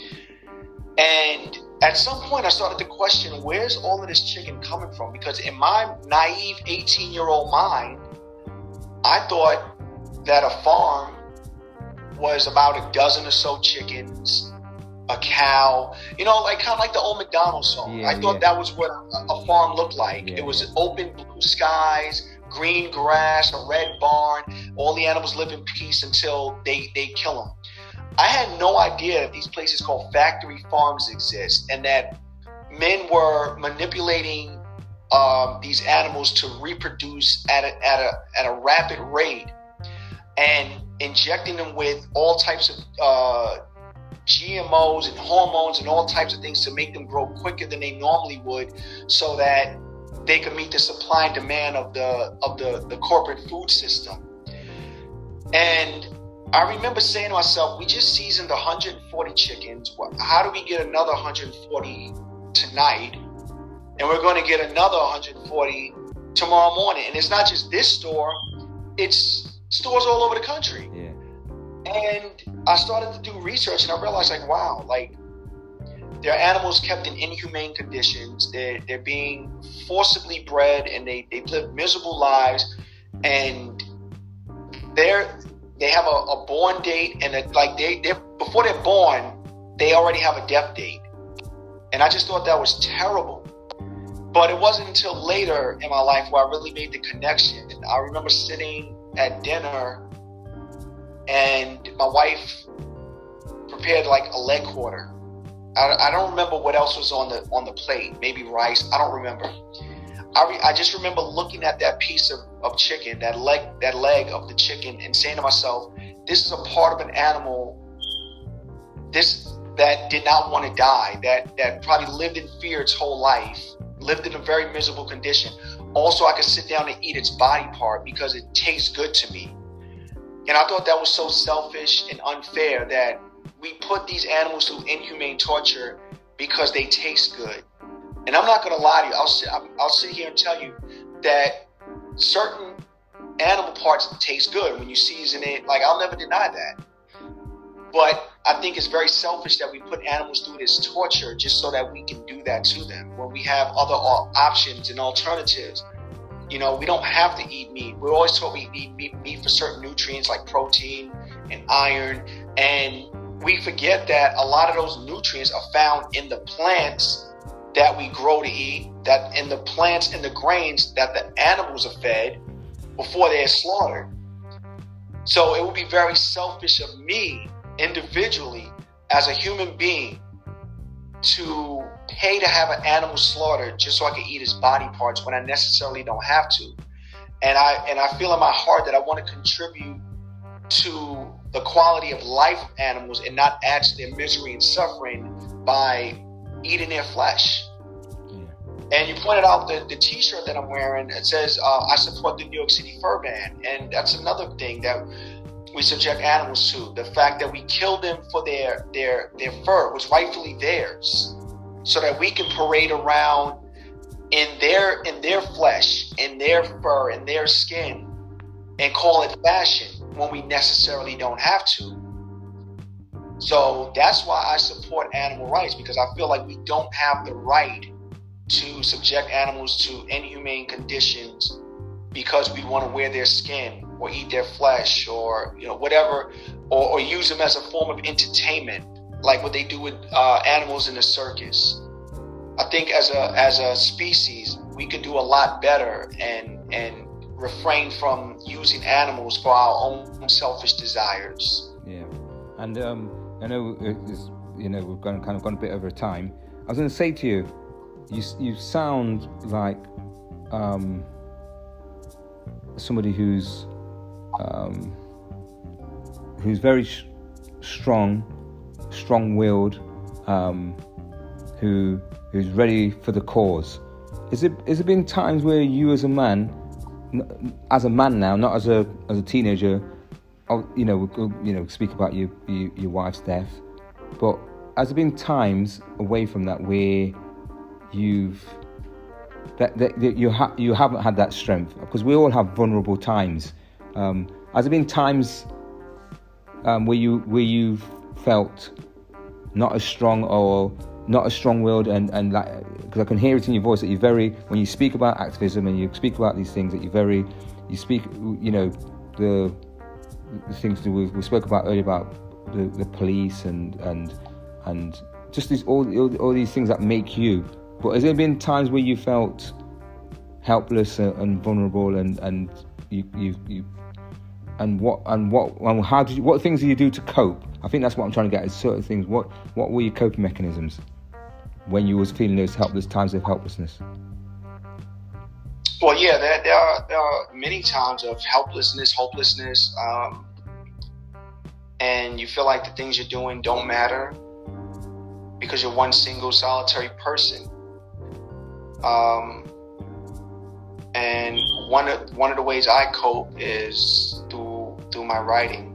And at some point I started to question, where's all of this chicken coming from? Because in my naive eighteen-year-old mind, I thought that a farm was about a dozen or so chickens, a cow, you know, like kind of like the old McDonald's song. Yeah, I thought yeah. that was what a, a farm looked like. Yeah, it was yeah. open blue skies, green grass, a red barn. All the animals live in peace until they, they kill them. I had no idea that these places called factory farms exist, and that men were manipulating um, these animals to reproduce at a, at a at a rapid rate, and injecting them with all types of uh, G M Os and hormones and all types of things to make them grow quicker than they normally would, so that they could meet the supply and demand of the of the, the corporate food system. And I remember saying to myself, we just seasoned one hundred forty chickens. How do we get another one hundred forty tonight? and we're going to get another one hundred forty tomorrow morning. And it's not just this store, it's stores all over the country. Yeah. And I started to do research, and I realized, like, wow, like, there are animals kept in inhumane conditions. They're, they're being forcibly bred, and they, they live miserable lives. And they're, they have a, a born date, and a, like they, they're, before they're born, they already have a death date. And I just thought that was terrible. But it wasn't until later in my life where I really made the connection. I remember sitting at dinner, and my wife prepared like a leg quarter. I, I don't remember what else was on the on the plate. Maybe rice. I don't remember. I re, I just remember looking at that piece of, of chicken, that leg that leg of the chicken, and saying to myself, "This is a part of an animal. This that did not want to die. That that probably lived in fear its whole life, lived in a very miserable condition. Also, I could sit down and eat its body part because it tastes good to me." And I thought that was so selfish and unfair that we put these animals through inhumane torture because they taste good. And I'm not going to lie to you. I'll sit, I'll sit here and tell you that certain animal parts taste good when you season it. Like, I'll never deny that. But I think it's very selfish that we put animals through this torture just so that we can do that to them when we have other options and alternatives. You know, we don't have to eat meat. We're always told we need meat, meat for certain nutrients like protein and iron. And we forget that a lot of those nutrients are found in the plants that we grow to eat, that in the plants and the grains that the animals are fed before they're slaughtered. So it would be very selfish of me individually as a human being to pay to have an animal slaughtered just so I can eat his body parts when I necessarily don't have to. And I and I feel in my heart that I want to contribute to the quality of life of animals and not add to their misery and suffering by eating their flesh. Yeah. And you pointed out the, the t-shirt that I'm wearing. It says, uh, I support the New York City Fur Ban. And that's another thing that we subject animals to. The fact that we kill them for their, their, their fur, which rightfully theirs, so that we can parade around in their, in their flesh, in their fur, in their skin, and call it fashion when we necessarily don't have to. So that's why I support animal rights, because I feel like we don't have the right to subject animals to inhumane conditions because we want to wear their skin or eat their flesh or, you know, whatever, or, or use them as a form of entertainment, like what they do with uh, animals in the circus. I think as a as a species, we could do a lot better and and refrain from using animals for our own selfish desires. Yeah, and um, I know it's, you know we've gone kind of gone a bit over time. I was going to say to you, you you sound like um, somebody who's um, who's very sh- strong, strong-willed, um, who who's ready for the cause. Is it has there been times where you, as a man, as a man now, not as a as a teenager, you know, you know, speak about your your, your wife's death, but has there been times away from that where you've that, that, that you ha- you haven't had that strength? Because we all have vulnerable times. Um, has there been times um, where you where you've felt not as strong or not as strong-willed, and and like, because I can hear it in your voice that you're very, when you speak about activism and you speak about these things, that you're very, you speak, you know, the the things that we we spoke about earlier about the, the police and and and just these all, all all these things that make you. But has there been times where you felt helpless and vulnerable, and and you you, you and what and what and how did you, what things do you do to cope? I think that's what I'm trying to get at, certain things. What what were your coping mechanisms when you was feeling those helpless times of helplessness? Well, yeah, there, there are there are many times of helplessness, hopelessness, um, and you feel like the things you're doing don't matter because you're one single solitary person. Um, and one of one of the ways I cope is through through my writing.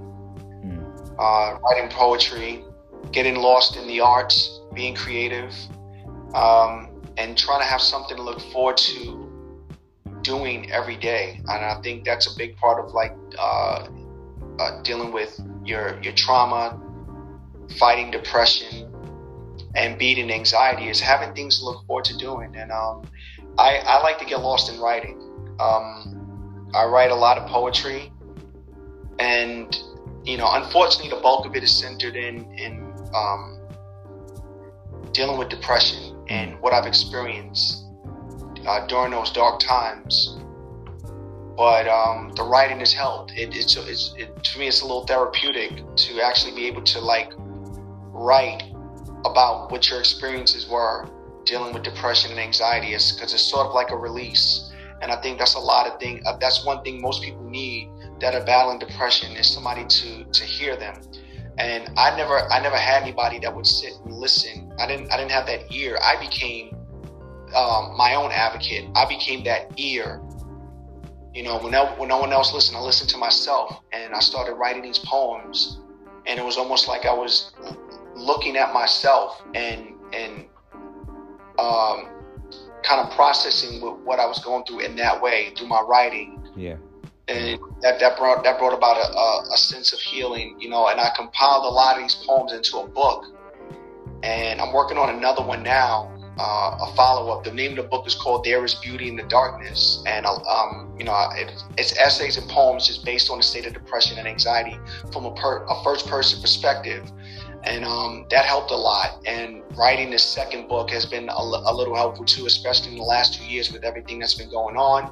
Uh, writing poetry, getting lost in the arts, being creative. Um, and trying to have something to look forward to doing every day. And I think that's a big part of like uh, uh, dealing with your your trauma, fighting depression, and beating anxiety, is having things to look forward to doing. And um, I, I like to get lost in writing. Um, I write a lot of poetry, and you know, unfortunately, the bulk of it is centered in in um, dealing with depression and what I've experienced uh, during those dark times. But um, the writing has helped. It, it's, it's it, for me, it's a little therapeutic to actually be able to like write about what your experiences were dealing with depression and anxiety, is because it's sort of like a release. And I think that's a lot of things. Uh, that's one thing most people need that are battling depression, is somebody to to hear them. And I never I never had anybody that would sit and listen. I didn't I didn't have that ear. I became um, my own advocate. I became that ear. You know, when no, when no one else listened, I listened to myself, and I started writing these poems. And it was almost like I was looking at myself and and um, kind of processing what I was going through in that way through my writing. Yeah. And that, that brought that brought about a, a, a sense of healing, you know. And I compiled a lot of these poems into a book, and I'm working on another one now, uh, a follow-up. The name of the book is called "There Is Beauty in the Darkness," and um, you know, it, it's essays and poems just based on the state of depression and anxiety from a, per, a first-person perspective, and um, that helped a lot. And writing this second book has been a, a little helpful too, especially in the last two years with everything that's been going on.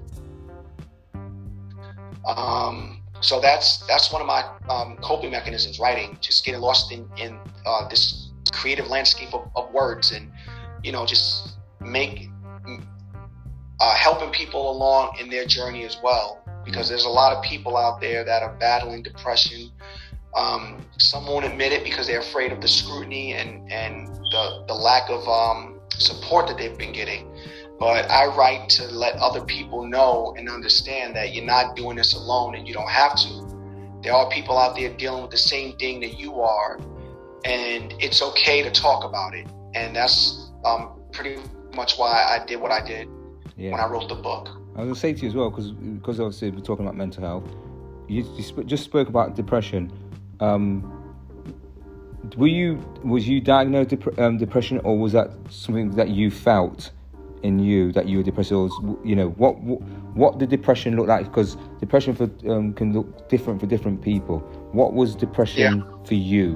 Um, so that's that's one of my um, coping mechanisms, writing, just getting lost in, in uh, this creative landscape of, of words, and, you know, just make uh, helping people along in their journey as well, because there's a lot of people out there that are battling depression. Um, some won't admit it because they're afraid of the scrutiny and, and the, the lack of um, support that they've been getting. But I write to let other people know and understand that you're not doing this alone, and you don't have to. There are people out there dealing with the same thing that you are, and it's okay to talk about it. And that's um, pretty much why I did what I did yeah. when I wrote the book. I was going to say to you as well, because because obviously we're talking about mental health. You, you sp- just spoke about depression. Um, were you was you diagnosed dep- um, depression, or was that something that you felt in you that you were depressed? Or, you know, what what, what did depression look like? Because depression for um, can look different for different people. What was depression yeah. for you?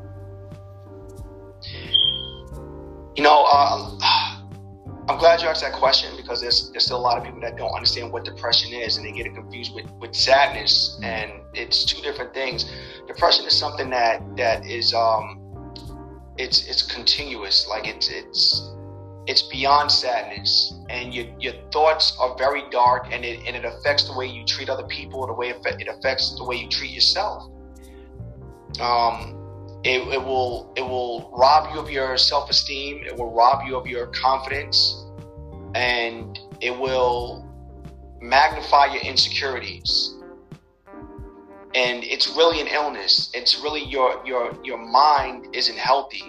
You know, uh, I'm glad you asked that question, because there's there's still a lot of people that don't understand what depression is, and they get it confused with, with sadness, and it's two different things. Depression is something that that is um it's it's continuous, like it's it's it's beyond sadness, and your your thoughts are very dark, and it and it affects the way you treat other people, the way it, it affects the way you treat yourself. Um, it, it will it will rob you of your self-esteem. It will rob you of your confidence, and it will magnify your insecurities. And it's really an illness. It's really your your your mind isn't healthy,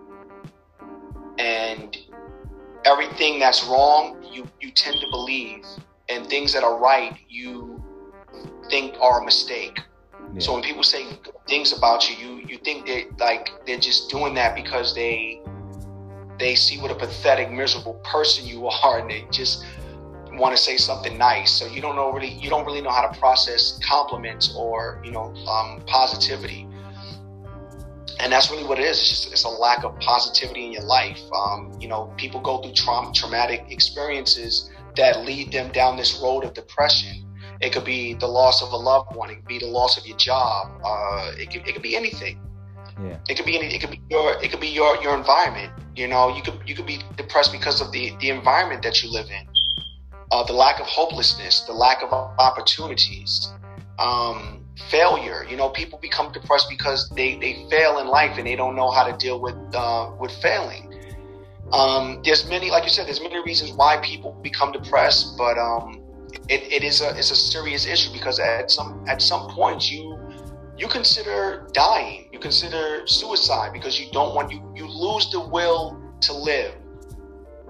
and everything that's wrong, you, you tend to believe, and things that are right, you think are a mistake. Yeah. So when people say things about you, you, you think they like they're just doing that because they they see what a pathetic, miserable person you are, and they just want to say something nice. So you don't know really you don't really know how to process compliments or, you know, um, positivity. And that's really what it is. It's just it's a lack of positivity in your life. Um, you know, people go through trauma, traumatic experiences that lead them down this road of depression. It could be the loss of a loved one. It could be the loss of your job. Uh, it could it could be anything. Yeah. It could be any. It could be your. It could be your your environment. You know, you could you could be depressed because of the the environment that you live in, uh, the lack of hopelessness, the lack of opportunities. Um, Failure, you know, people become depressed because they, they fail in life and they don't know how to deal with uh, with failing. Um, there's many, like you said, there's many reasons why people become depressed, but um, it, it is a it's a serious issue, because at some at some points you you consider dying, you consider suicide, because you don't want you you lose the will to live.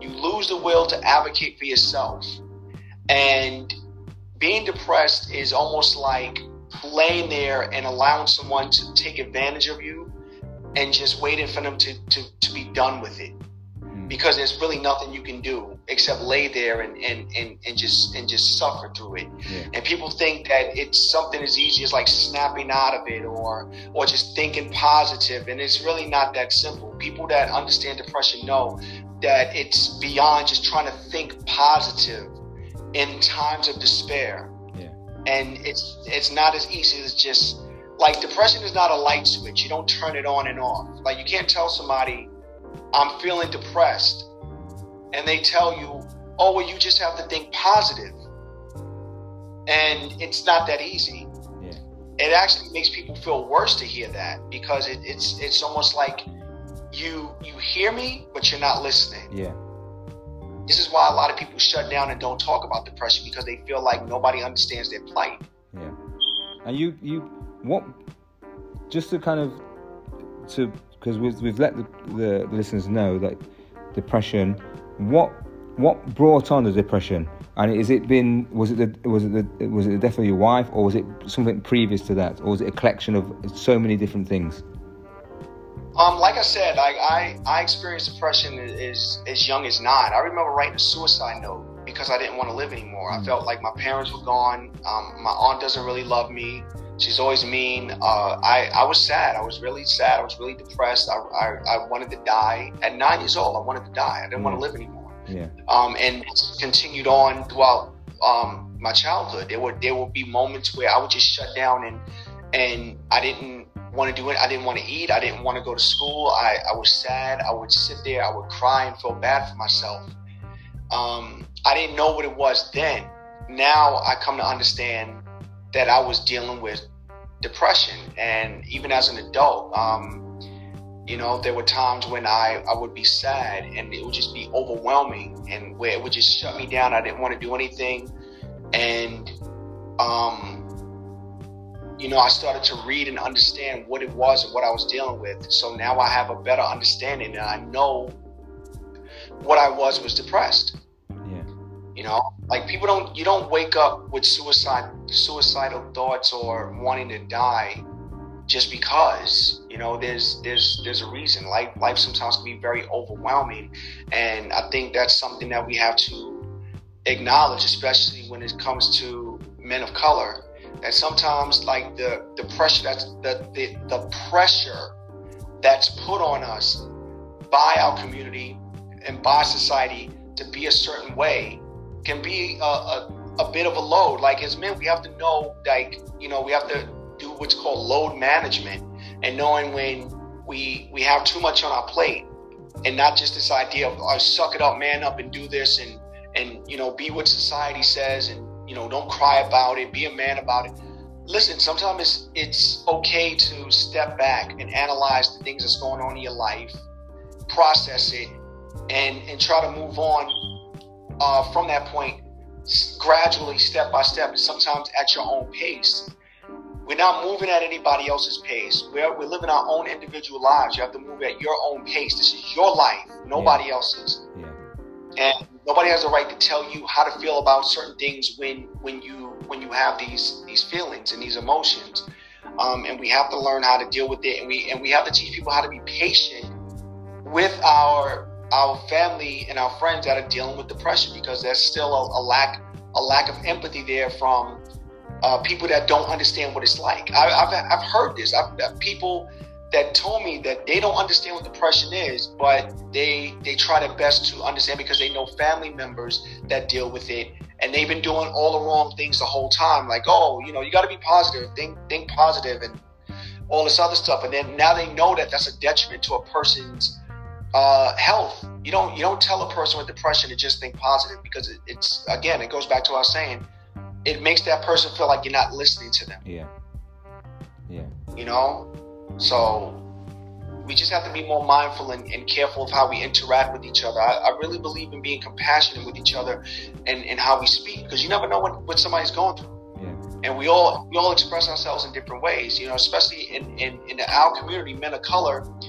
You lose the will to advocate for yourself. And being depressed is almost like laying there and allowing someone to take advantage of you and just waiting for them to, to, to be done with it. Because there's really nothing you can do except lay there and, and, and, and just and just suffer through it. Yeah. And people think that it's something as easy as like snapping out of it or or just thinking positive. And it's really not that simple. People that understand depression know that it's beyond just trying to think positive in times of despair. Yeah. And it's it's not as easy as just like depression is not a light switch. You don't turn it on and off. Like you can't tell somebody, I'm feeling depressed, and they tell you, oh, well, you just have to think positive. And it's not that easy. Yeah. It actually makes people feel worse to hear that, because it, it's it's almost like you you hear me, but you're not listening. Yeah. This is why a lot of people shut down and don't talk about depression, because they feel like nobody understands their plight. Yeah. And you, you what, just to kind of, to, because we've, we've let the, the listeners know that depression, what what brought on the depression, and is it been was it the was it the was it the death of your wife, or was it something previous to that, or was it a collection of so many different things? Um, like I said, I I, I experienced depression as as young as nine. I remember writing a suicide note because I didn't want to live anymore. Mm. I felt like my parents were gone. Um, my aunt doesn't really love me. She's always mean. Uh, I, I was sad. I was really sad. I was really depressed. I, I, I wanted to die. At nine years old, I wanted to die. I didn't mm. want to live anymore. Yeah. Um, and it continued on throughout um, my childhood. There would there would be moments where I would just shut down and and I didn't want to do it. I didn't want to eat. I didn't want to go to school. I, I was sad. I would sit there. I would cry and feel bad for myself. Um, I didn't know what it was then. Now I come to understand that I was dealing with depression. And even as an adult, um, you know, there were times when I, I would be sad and it would just be overwhelming, and where it would just shut me down. I didn't want to do anything. And, um, you know, I started to read and understand what it was and what I was dealing with. So now I have a better understanding, and I know what I was was depressed. Yeah. You know, like people don't, you don't wake up with suicide, suicidal thoughts or wanting to die just because, you know, there's, there's, there's a reason. Life, life sometimes can be very overwhelming. And I think that's something that we have to acknowledge, especially when it comes to men of color, that sometimes like the, the pressure that's the, the, the pressure that's put on us by our community and by society to be a certain way can be a, a, a bit of a load. Like as men, we have to know, like, you know, we have to do what's called load management, and knowing when we we have too much on our plate, and not just this idea of oh, suck it up, man up, and do this, and and you know, be what society says, and you know, don't cry about it, be a man about it. Listen, sometimes it's it's okay to step back and analyze the things that's going on in your life, process it, and and try to move on uh, from that point gradually, step by step, and sometimes at your own pace. We're not moving at anybody else's pace. We're, we're living our own individual lives. You have to move at your own pace. This is your life, nobody yeah. else's. Yeah. And nobody has a right to tell you how to feel about certain things when when you when you have these these feelings and these emotions. Um, and we have to learn how to deal with it. And we and we have to teach people how to be patient with our our family and our friends that are dealing with depression, because there's still a, a lack a lack of empathy there from Uh, people that don't understand what it's like. I, I've I've heard this. I've got people that told me that they don't understand what depression is, but they they try their best to understand because they know family members that deal with it, and they've been doing all the wrong things the whole time. Like, oh, you know, you got to be positive, think think positive, and all this other stuff. And then now they know that that's a detriment to a person's uh, health. You don't you don't tell a person with depression to just think positive, because it, it's again it goes back to what I was saying. It makes that person feel like you're not listening to them. Yeah. Yeah. You know? So we just have to be more mindful and, and careful of how we interact with each other. I, I really believe in being compassionate with each other and, and how we speak, because you never know what, what somebody's going through. Yeah. And we all we all express ourselves in different ways, you know, especially in, in, in our community, men of color.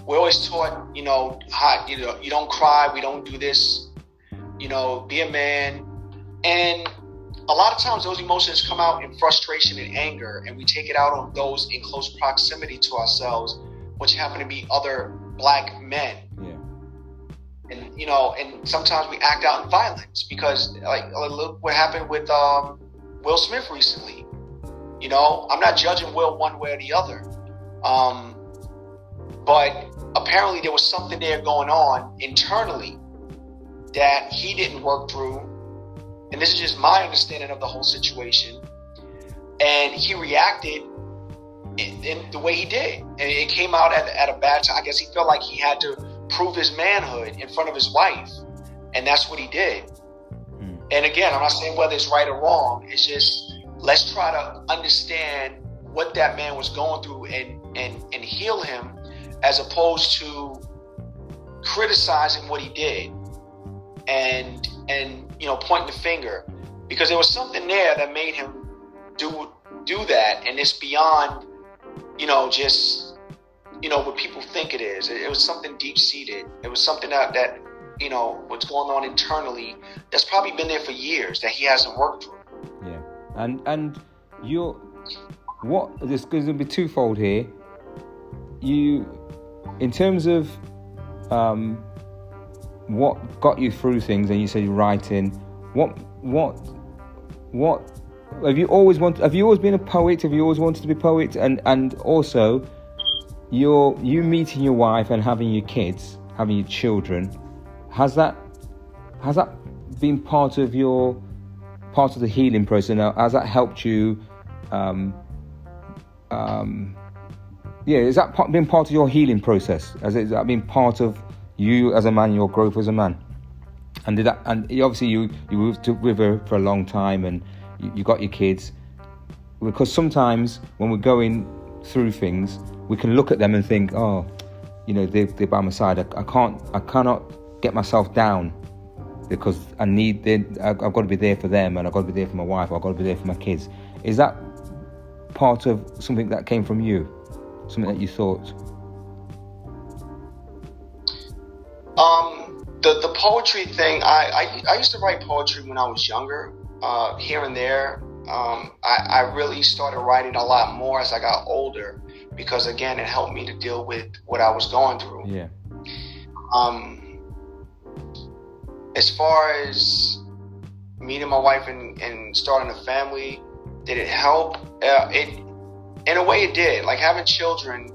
we're always taught, you know, how, you know, you don't cry, we don't do this, you know, be a man. And a lot of times those emotions come out in frustration and anger, and we take it out on those in close proximity to ourselves, which happen to be other black men. Yeah. And, you know, and sometimes we act out in violence because, like, look what happened with um, Will Smith recently. You know, I'm not judging Will one way or the other. Um, but apparently there was something there going on internally that he didn't work through. And this is just my understanding of the whole situation. And he reacted in, in the way he did. And it came out at, at a bad time. I guess he felt like he had to prove his manhood in front of his wife. And that's what he did. Mm. And again, I'm not saying whether it's right or wrong. It's just, let's try to understand what that man was going through and, and, and heal him, as opposed to criticizing what he did and, and, you know, pointing the finger, because there was something there that made him do, do that. And it's beyond, you know, just, you know, what people think it is. It, it was something deep seated. It was something that, that, you know, what's going on internally that's probably been there for years that he hasn't worked through. Yeah. And, and you're, what, this is going to be twofold here. You, in terms of um, what got you through things, and you said you're writing, what, what, what, have you always wanted, have you always been a poet? Have you always wanted to be a poet? And, and also, your, you meeting your wife and having your kids, having your children, has that, has that been part of your, part of the healing process? Now, has that helped you, um, um, yeah, has that part, been part of your healing process? Has, it, has that been part of you as a man, your growth as a man? And did that? And obviously, you you moved to, with her for a long time, and you, you got your kids. Because sometimes when we're going through things, we can look at them and think, oh, you know, they, they're by my side. I, I can't, I cannot get myself down because I need. I've got to be there for them, and I've got to be there for my wife. I've got to be there for my kids. Is that part of something that came from you? Something that you thought? Um, the the poetry thing. I, I I used to write poetry when I was younger, uh, here and there. Um, I, I really started writing a lot more as I got older, because again, it helped me to deal with what I was going through. Yeah. Um, as far as meeting my wife and, and starting a family, did it help? Uh, it. In a way it did. Like, having children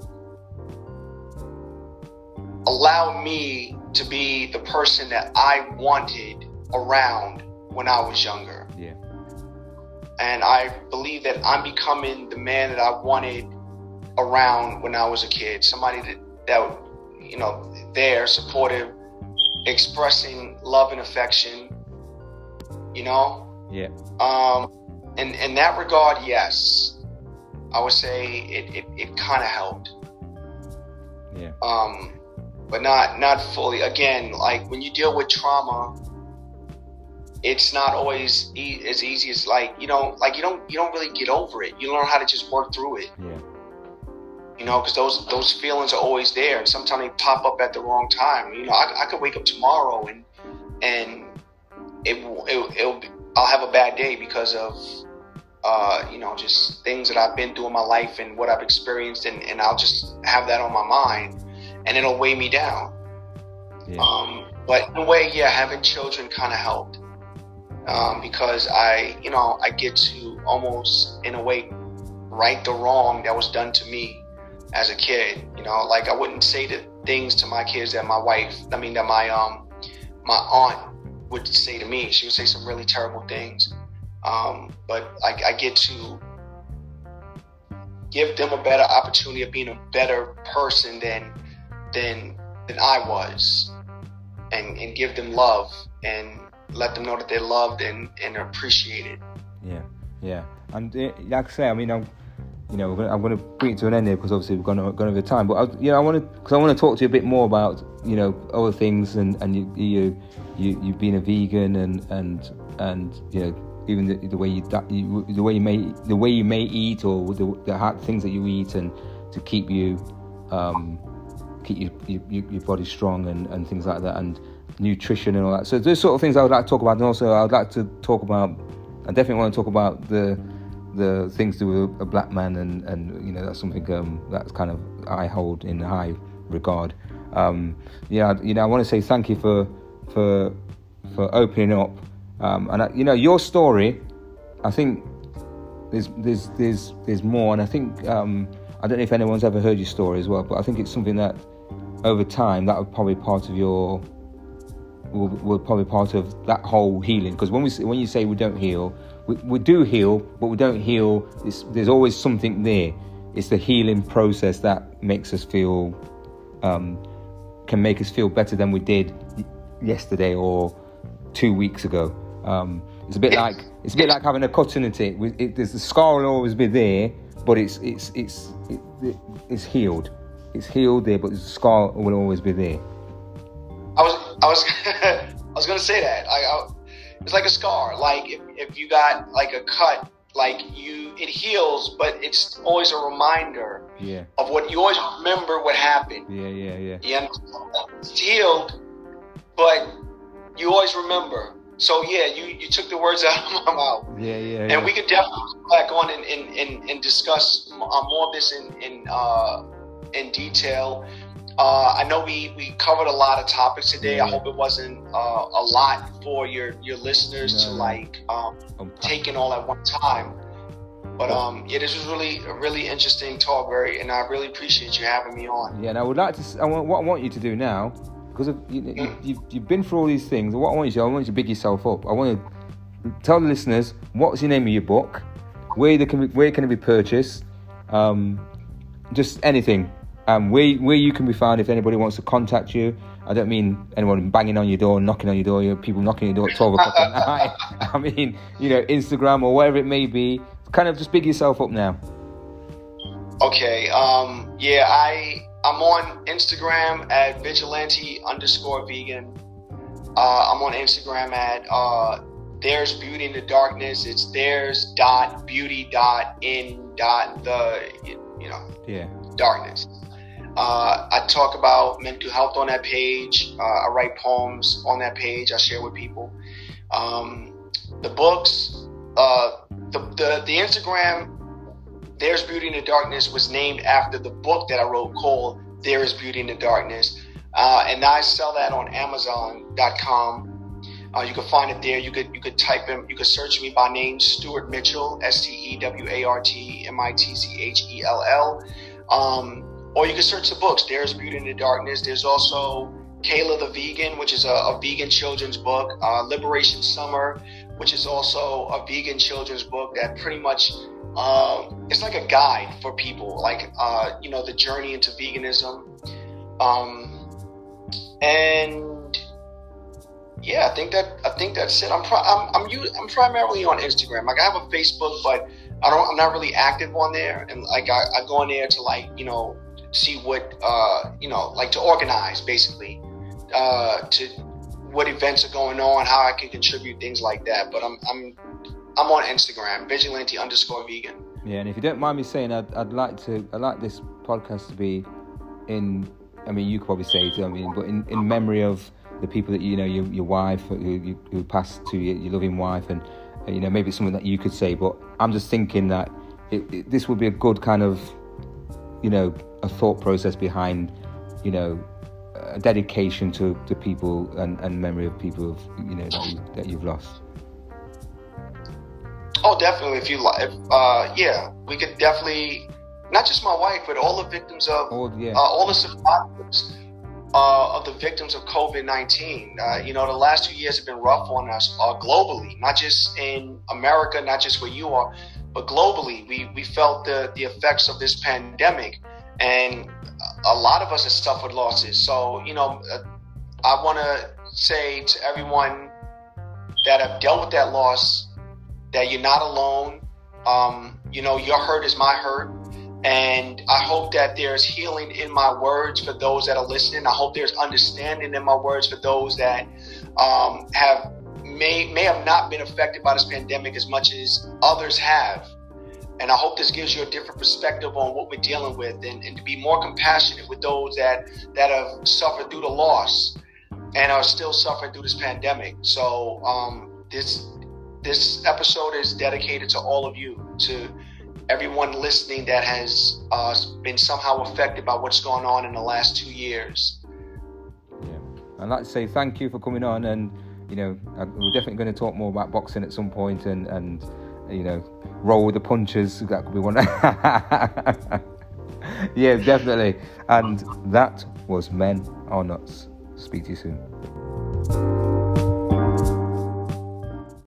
allowed me to be the person that I wanted around when I was younger. Yeah. And I believe that I'm becoming the man that I wanted around when I was a kid. Somebody that, that you know, there, supportive, expressing love and affection, you know? Yeah. Um, and in that regard, yes. I would say it, it, it kind of helped. Yeah. Um, but not not fully. Again, like, when you deal with trauma, it's not always e- as easy as, like, you know, like you don't you don't really get over it. You learn how to just work through it. Yeah. You know, because those those feelings are always there, and sometimes they pop up at the wrong time. You know, I, I could wake up tomorrow and and it it it'll be, I'll have a bad day because of. Uh, you know, just things that I've been through in my life and what I've experienced, and, and I'll just have that on my mind, and it'll weigh me down. Yeah. Um, but in a way, yeah, having children kind of helped, um, because I, you know, I get to almost, in a way, right the wrong that was done to me as a kid. You know, like, I wouldn't say the things to my kids that my wife, I mean, that my um, my aunt would say to me. She would say some really terrible things. Um, but I, I get to give them a better opportunity of being a better person than than than I was, and, and give them love and let them know that they're loved and, and appreciated. Yeah, yeah. And uh, like I say, I mean, I'm, you know, we're gonna, I'm going to bring it to an end here because obviously we've gone, gone over time. But I, you know, I want to because I want to talk to you a bit more about, you know, other things, and and you you you you've been a vegan, and and and you know. Even the, the way you, you, the way you may, the way you may eat, or the, the hard things that you eat, and to keep you, um, keep your, your, your body strong and, and things like that, and nutrition and all that. So those sort of things I would like to talk about. And also I would like to talk about, I definitely want to talk about the the things to do with a black man, and, and you know, that's something um, that's kind of I hold in high regard. Um, yeah, you know, I want to say thank you for for for opening up. Um, and I, you know, your story, I think there's there's there's there's more, and I think um, I don't know if anyone's ever heard your story as well, but I think it's something that over time that would probably part of your will, will probably part of that whole healing. Because when we when you say we don't heal, we, we do heal, but we don't heal. It's, there's always something there. It's the healing process that makes us feel um, can make us feel better than we did yesterday or two weeks ago. Um, it's a bit like it's a bit like having a cut in it. It, it there's the scar will always be there, but it's it's it's it, it, it's healed. It's healed there, but the scar will always be there. I was I was I was gonna say that. I, I, it's like a scar. Like if, if you got like a cut, like you it heals, but it's always a reminder. Yeah. Of what you always remember what happened. Yeah, yeah, yeah. Yeah. It's healed, but you always remember. So yeah, you, you took the words out of my mouth. Yeah, yeah. And yeah. we could definitely go back on and, and, and, and discuss uh, more of this in in uh, in detail. Uh, I know we, we covered a lot of topics today. Yeah. I hope it wasn't uh, a lot for your, your listeners no, to no. like um, take in all at one time. But um, yeah, this was really a really interesting talk, very, and I really appreciate you having me on. Yeah, and I would like to. I want what I want you to do now, because of, you, you, you've you've been through all these things. What I want you to do, I want you to big yourself up. I want to tell the listeners what's the name of your book, where they can be, where can it be purchased, um, just anything, um, where where you can be found if anybody wants to contact you. I don't mean anyone banging on your door, knocking on your door. You know, people knocking on your door at twelve o'clock at night. I mean, you know, Instagram or whatever it may be. Kind of just big yourself up now. Okay. Um, yeah, I I'm on Instagram at vigilante underscore vegan. Uh, I'm on Instagram at uh, there's beauty in the darkness. It's there's dot beauty dot in dot the you know yeah darkness. Uh, I talk about mental health on that page. Uh, I write poems on that page. I share with people. Um, the books. Uh, the, the the Instagram, There's Beauty in the Darkness, was named after the book that I wrote called There is Beauty in the Darkness. Uh, and I sell that on amazon dot com. Uh, you can find it there. You could you could type in, you could search me by name, Stuart Mitchell, S T E W A R T M I T C H E L L. Um, or you can search the books, There's Beauty in the Darkness. There's also Kayla the Vegan, which is a, a vegan children's book. Uh, Liberation Summer, which is also a vegan children's book that pretty much, uh, it's like a guide for people, like, uh, you know, the journey into veganism. Um, and yeah, I think that, I think that's it. I'm, pri- I'm, I'm, u- I'm primarily on Instagram. Like I have a Facebook, but I don't, I'm not really active on there. And like, I, I go on there to like, you know, see what, uh, you know, like to organize basically, uh, to, what events are going on, how I can contribute, things like that. But I'm I'm I'm on Instagram, vigilante underscore vegan. Yeah, and if you don't mind me saying, I'd I'd like to I'd like this podcast to be in. I mean, you could probably say it. I mean, but in, in memory of the people that you know, your your wife who who passed to you, your loving wife, and you know maybe it's something that you could say. But I'm just thinking that it, it, this would be a good kind of, you know, a thought process behind, you know, a dedication to, to people and, and memory of people of, you know that, you, that you've lost. Oh, definitely. If you like, uh, yeah, we could definitely, not just my wife, but all the victims of, all, yeah. uh, all the survivors uh, of the victims of covid nineteen. Uh, you know, the last two years have been rough on us uh, globally, not just in America, not just where you are, but globally. We we felt the the effects of this pandemic. And a lot of us have suffered losses. So, you know, I want to say to everyone that have dealt with that loss that you're not alone. Um, you know, your hurt is my hurt. And I hope that there's healing in my words for those that are listening. I hope there's understanding in my words for those that um, have may, may have not been affected by this pandemic as much as others have. And I hope this gives you a different perspective on what we're dealing with, and, and to be more compassionate with those that, that have suffered through the loss and are still suffering through this pandemic. So um, this this episode is dedicated to all of you, to everyone listening that has uh, been somehow affected by what's going on in the last two years. Yeah, I'd like to say thank you for coming on, and you know, we're definitely going to talk more about boxing at some point, and, and you know, roll with the punches. That could be one. Yeah, definitely. And that was Men Are Nuts. Speak to you soon.